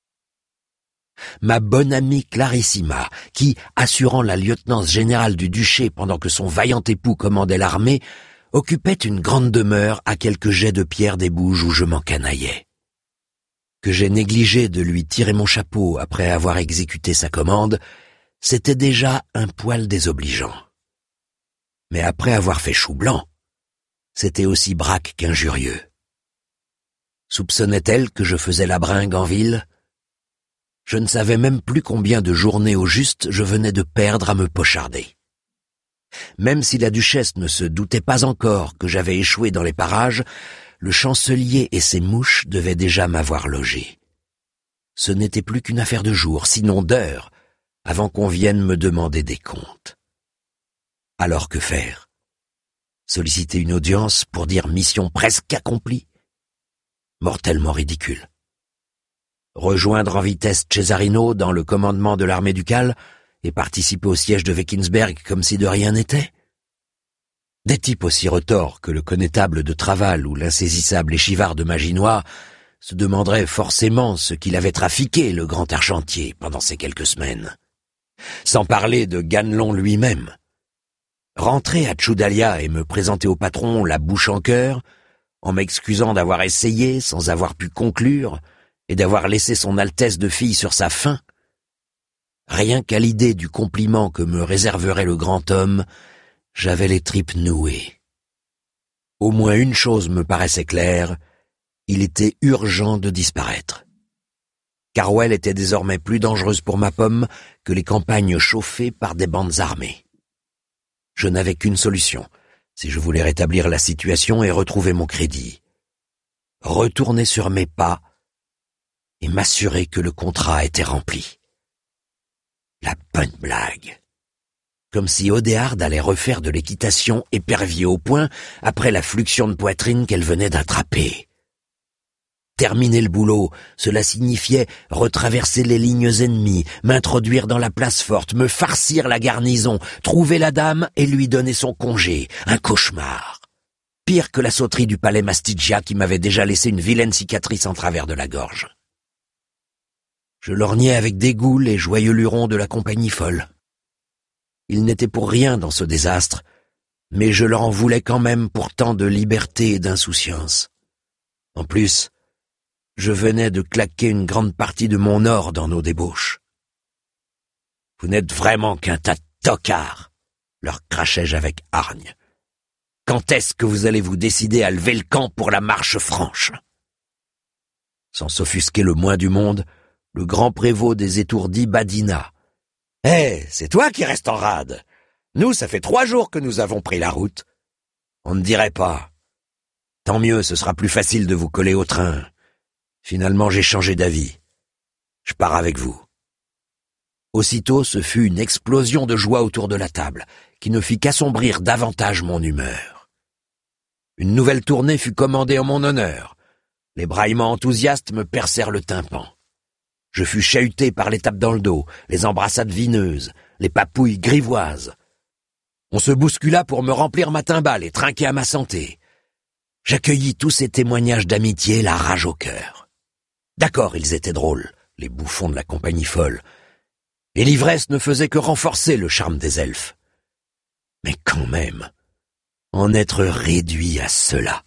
Ma bonne amie Clarissima, qui, assurant la lieutenance générale du duché pendant que son vaillant époux commandait l'armée, occupait une grande demeure à quelques jets de pierre des Bouges où je m'encanaillais. Que j'ai négligé de lui tirer mon chapeau après avoir exécuté sa commande, c'était déjà un poil désobligeant. Mais après avoir fait chou blanc, c'était aussi braque qu'injurieux. Soupçonnait-elle que je faisais la bringue en ville ? Je ne savais même plus combien de journées au juste je venais de perdre à me pocharder. Même si la duchesse ne se doutait pas encore que j'avais échoué dans les parages, le chancelier et ses mouches devaient déjà m'avoir logé. Ce n'était plus qu'une affaire de jours, sinon d'heures, avant qu'on vienne me demander des comptes. Alors que faire ? Solliciter une audience pour dire mission presque accomplie ? Mortellement ridicule. Rejoindre en vitesse Cesarino dans le commandement de l'armée ducale et participer au siège de Wittelsberg comme si de rien n'était ? Des types aussi retors que le connétable de Traval ou l'insaisissable échivard de Maginois se demanderaient forcément ce qu'il avait trafiqué, le grand argentier, pendant ces quelques semaines. Sans parler de Ganelon lui-même. Rentrer à Tchoudalia et me présenter au patron la bouche en cœur, en m'excusant d'avoir essayé sans avoir pu conclure et d'avoir laissé son Altesse de fille sur sa faim, rien qu'à l'idée du compliment que me réserverait le grand homme, j'avais les tripes nouées. Au moins une chose me paraissait claire, il était urgent de disparaître. Carwell était désormais plus dangereuse pour ma pomme que les campagnes chauffées par des bandes armées. Je n'avais qu'une solution, si je voulais rétablir la situation et retrouver mon crédit. Retourner sur mes pas et m'assurer que le contrat était rempli. La bonne blague. Comme si Odéard allait refaire de l'équitation épervier au point après la fluxion de poitrine qu'elle venait d'attraper. Terminer le boulot, cela signifiait retraverser les lignes ennemies, m'introduire dans la place forte, me farcir la garnison, trouver la dame et lui donner son congé. Un cauchemar. Pire que la sauterie du palais Mastigia qui m'avait déjà laissé une vilaine cicatrice en travers de la gorge. Je lorgnais avec dégoût les joyeux lurons de la compagnie folle. Ils n'étaient pour rien dans ce désastre, mais je leur en voulais quand même pour tant de liberté et d'insouciance. En plus, je venais de claquer une grande partie de mon or dans nos débauches. « Vous n'êtes vraiment qu'un tas de tocards !» leur crachai-je avec hargne. « Quand est-ce que vous allez vous décider à lever le camp pour la marche franche ?» Sans s'offusquer le moins du monde, le grand prévôt des étourdis badina. « Hé, hey, c'est toi qui restes en rade. Nous, ça fait trois jours que nous avons pris la route. On ne dirait pas. Tant mieux, ce sera plus facile de vous coller au train. Finalement, j'ai changé d'avis. Je pars avec vous. » Aussitôt, ce fut une explosion de joie autour de la table, qui ne fit qu'assombrir davantage mon humeur. Une nouvelle tournée fut commandée en mon honneur. Les braillements enthousiastes me percèrent le tympan. Je fus chahuté par les tapes dans le dos, les embrassades vineuses, les papouilles grivoises. On se bouscula pour me remplir ma timbale et trinquer à ma santé. J'accueillis tous ces témoignages d'amitié, la rage au cœur. D'accord, ils étaient drôles, les bouffons de la compagnie folle, et l'ivresse ne faisait que renforcer le charme des elfes. Mais quand même, en être réduit à cela.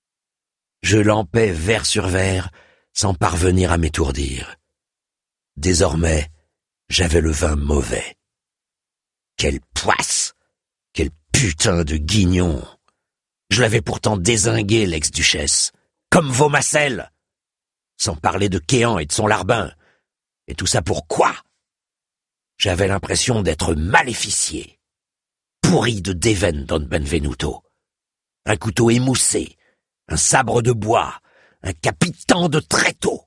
Je lampais vers sur vers, sans parvenir à m'étourdir. Désormais, j'avais le vin mauvais. Quelle poisse! Quel putain de guignon! Je l'avais pourtant dézingué, l'ex-duchesse, comme Vaumacelle! Sans parler de Kéan et de son larbin. Et tout ça pour quoi? J'avais l'impression d'être maléficié, pourri de Deven Don Benvenuto. Un couteau émoussé, un sabre de bois, un capitan de tréteau.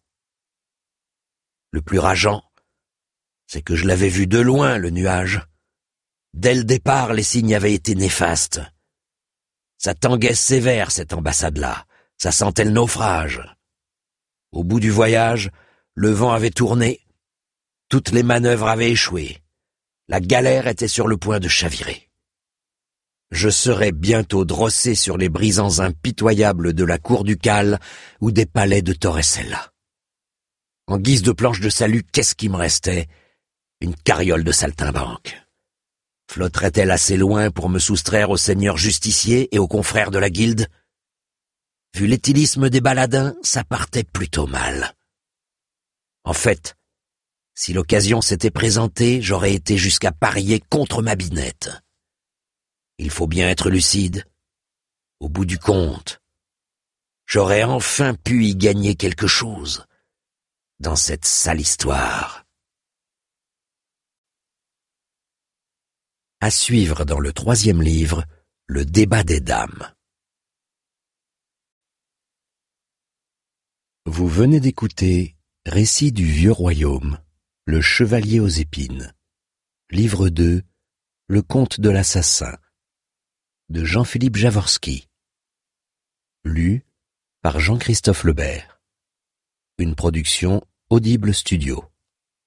Le plus rageant, c'est que je l'avais vu de loin, le nuage. Dès le départ, les signes avaient été néfastes. Ça tanguait sévère, cette ambassade-là. Ça sentait le naufrage. Au bout du voyage, le vent avait tourné. Toutes les manœuvres avaient échoué. La galère était sur le point de chavirer. je serai bientôt drossé sur les brisants impitoyables de la cour ducale ou des palais de Torresella. En guise de planche de salut, qu'est-ce qui me restait? Une carriole de saltimbanque. Flotterait-elle assez loin pour me soustraire au seigneur justicier et aux confrères de la guilde? Vu l'éthylisme des baladins, ça partait plutôt mal. En fait, si l'occasion s'était présentée, j'aurais été jusqu'à parier contre ma binette. Il faut bien être lucide. Au bout du compte, j'aurais enfin pu y gagner quelque chose dans cette sale histoire. À suivre dans le troisième livre, le débat des dames. Vous venez d'écouter Récit du Vieux Royaume, le Chevalier aux épines, livre deux, Le Conte de l'assassin, de Jean-Philippe Jaworski, lu par Jean-Christophe Lebert, une production Audible Studio.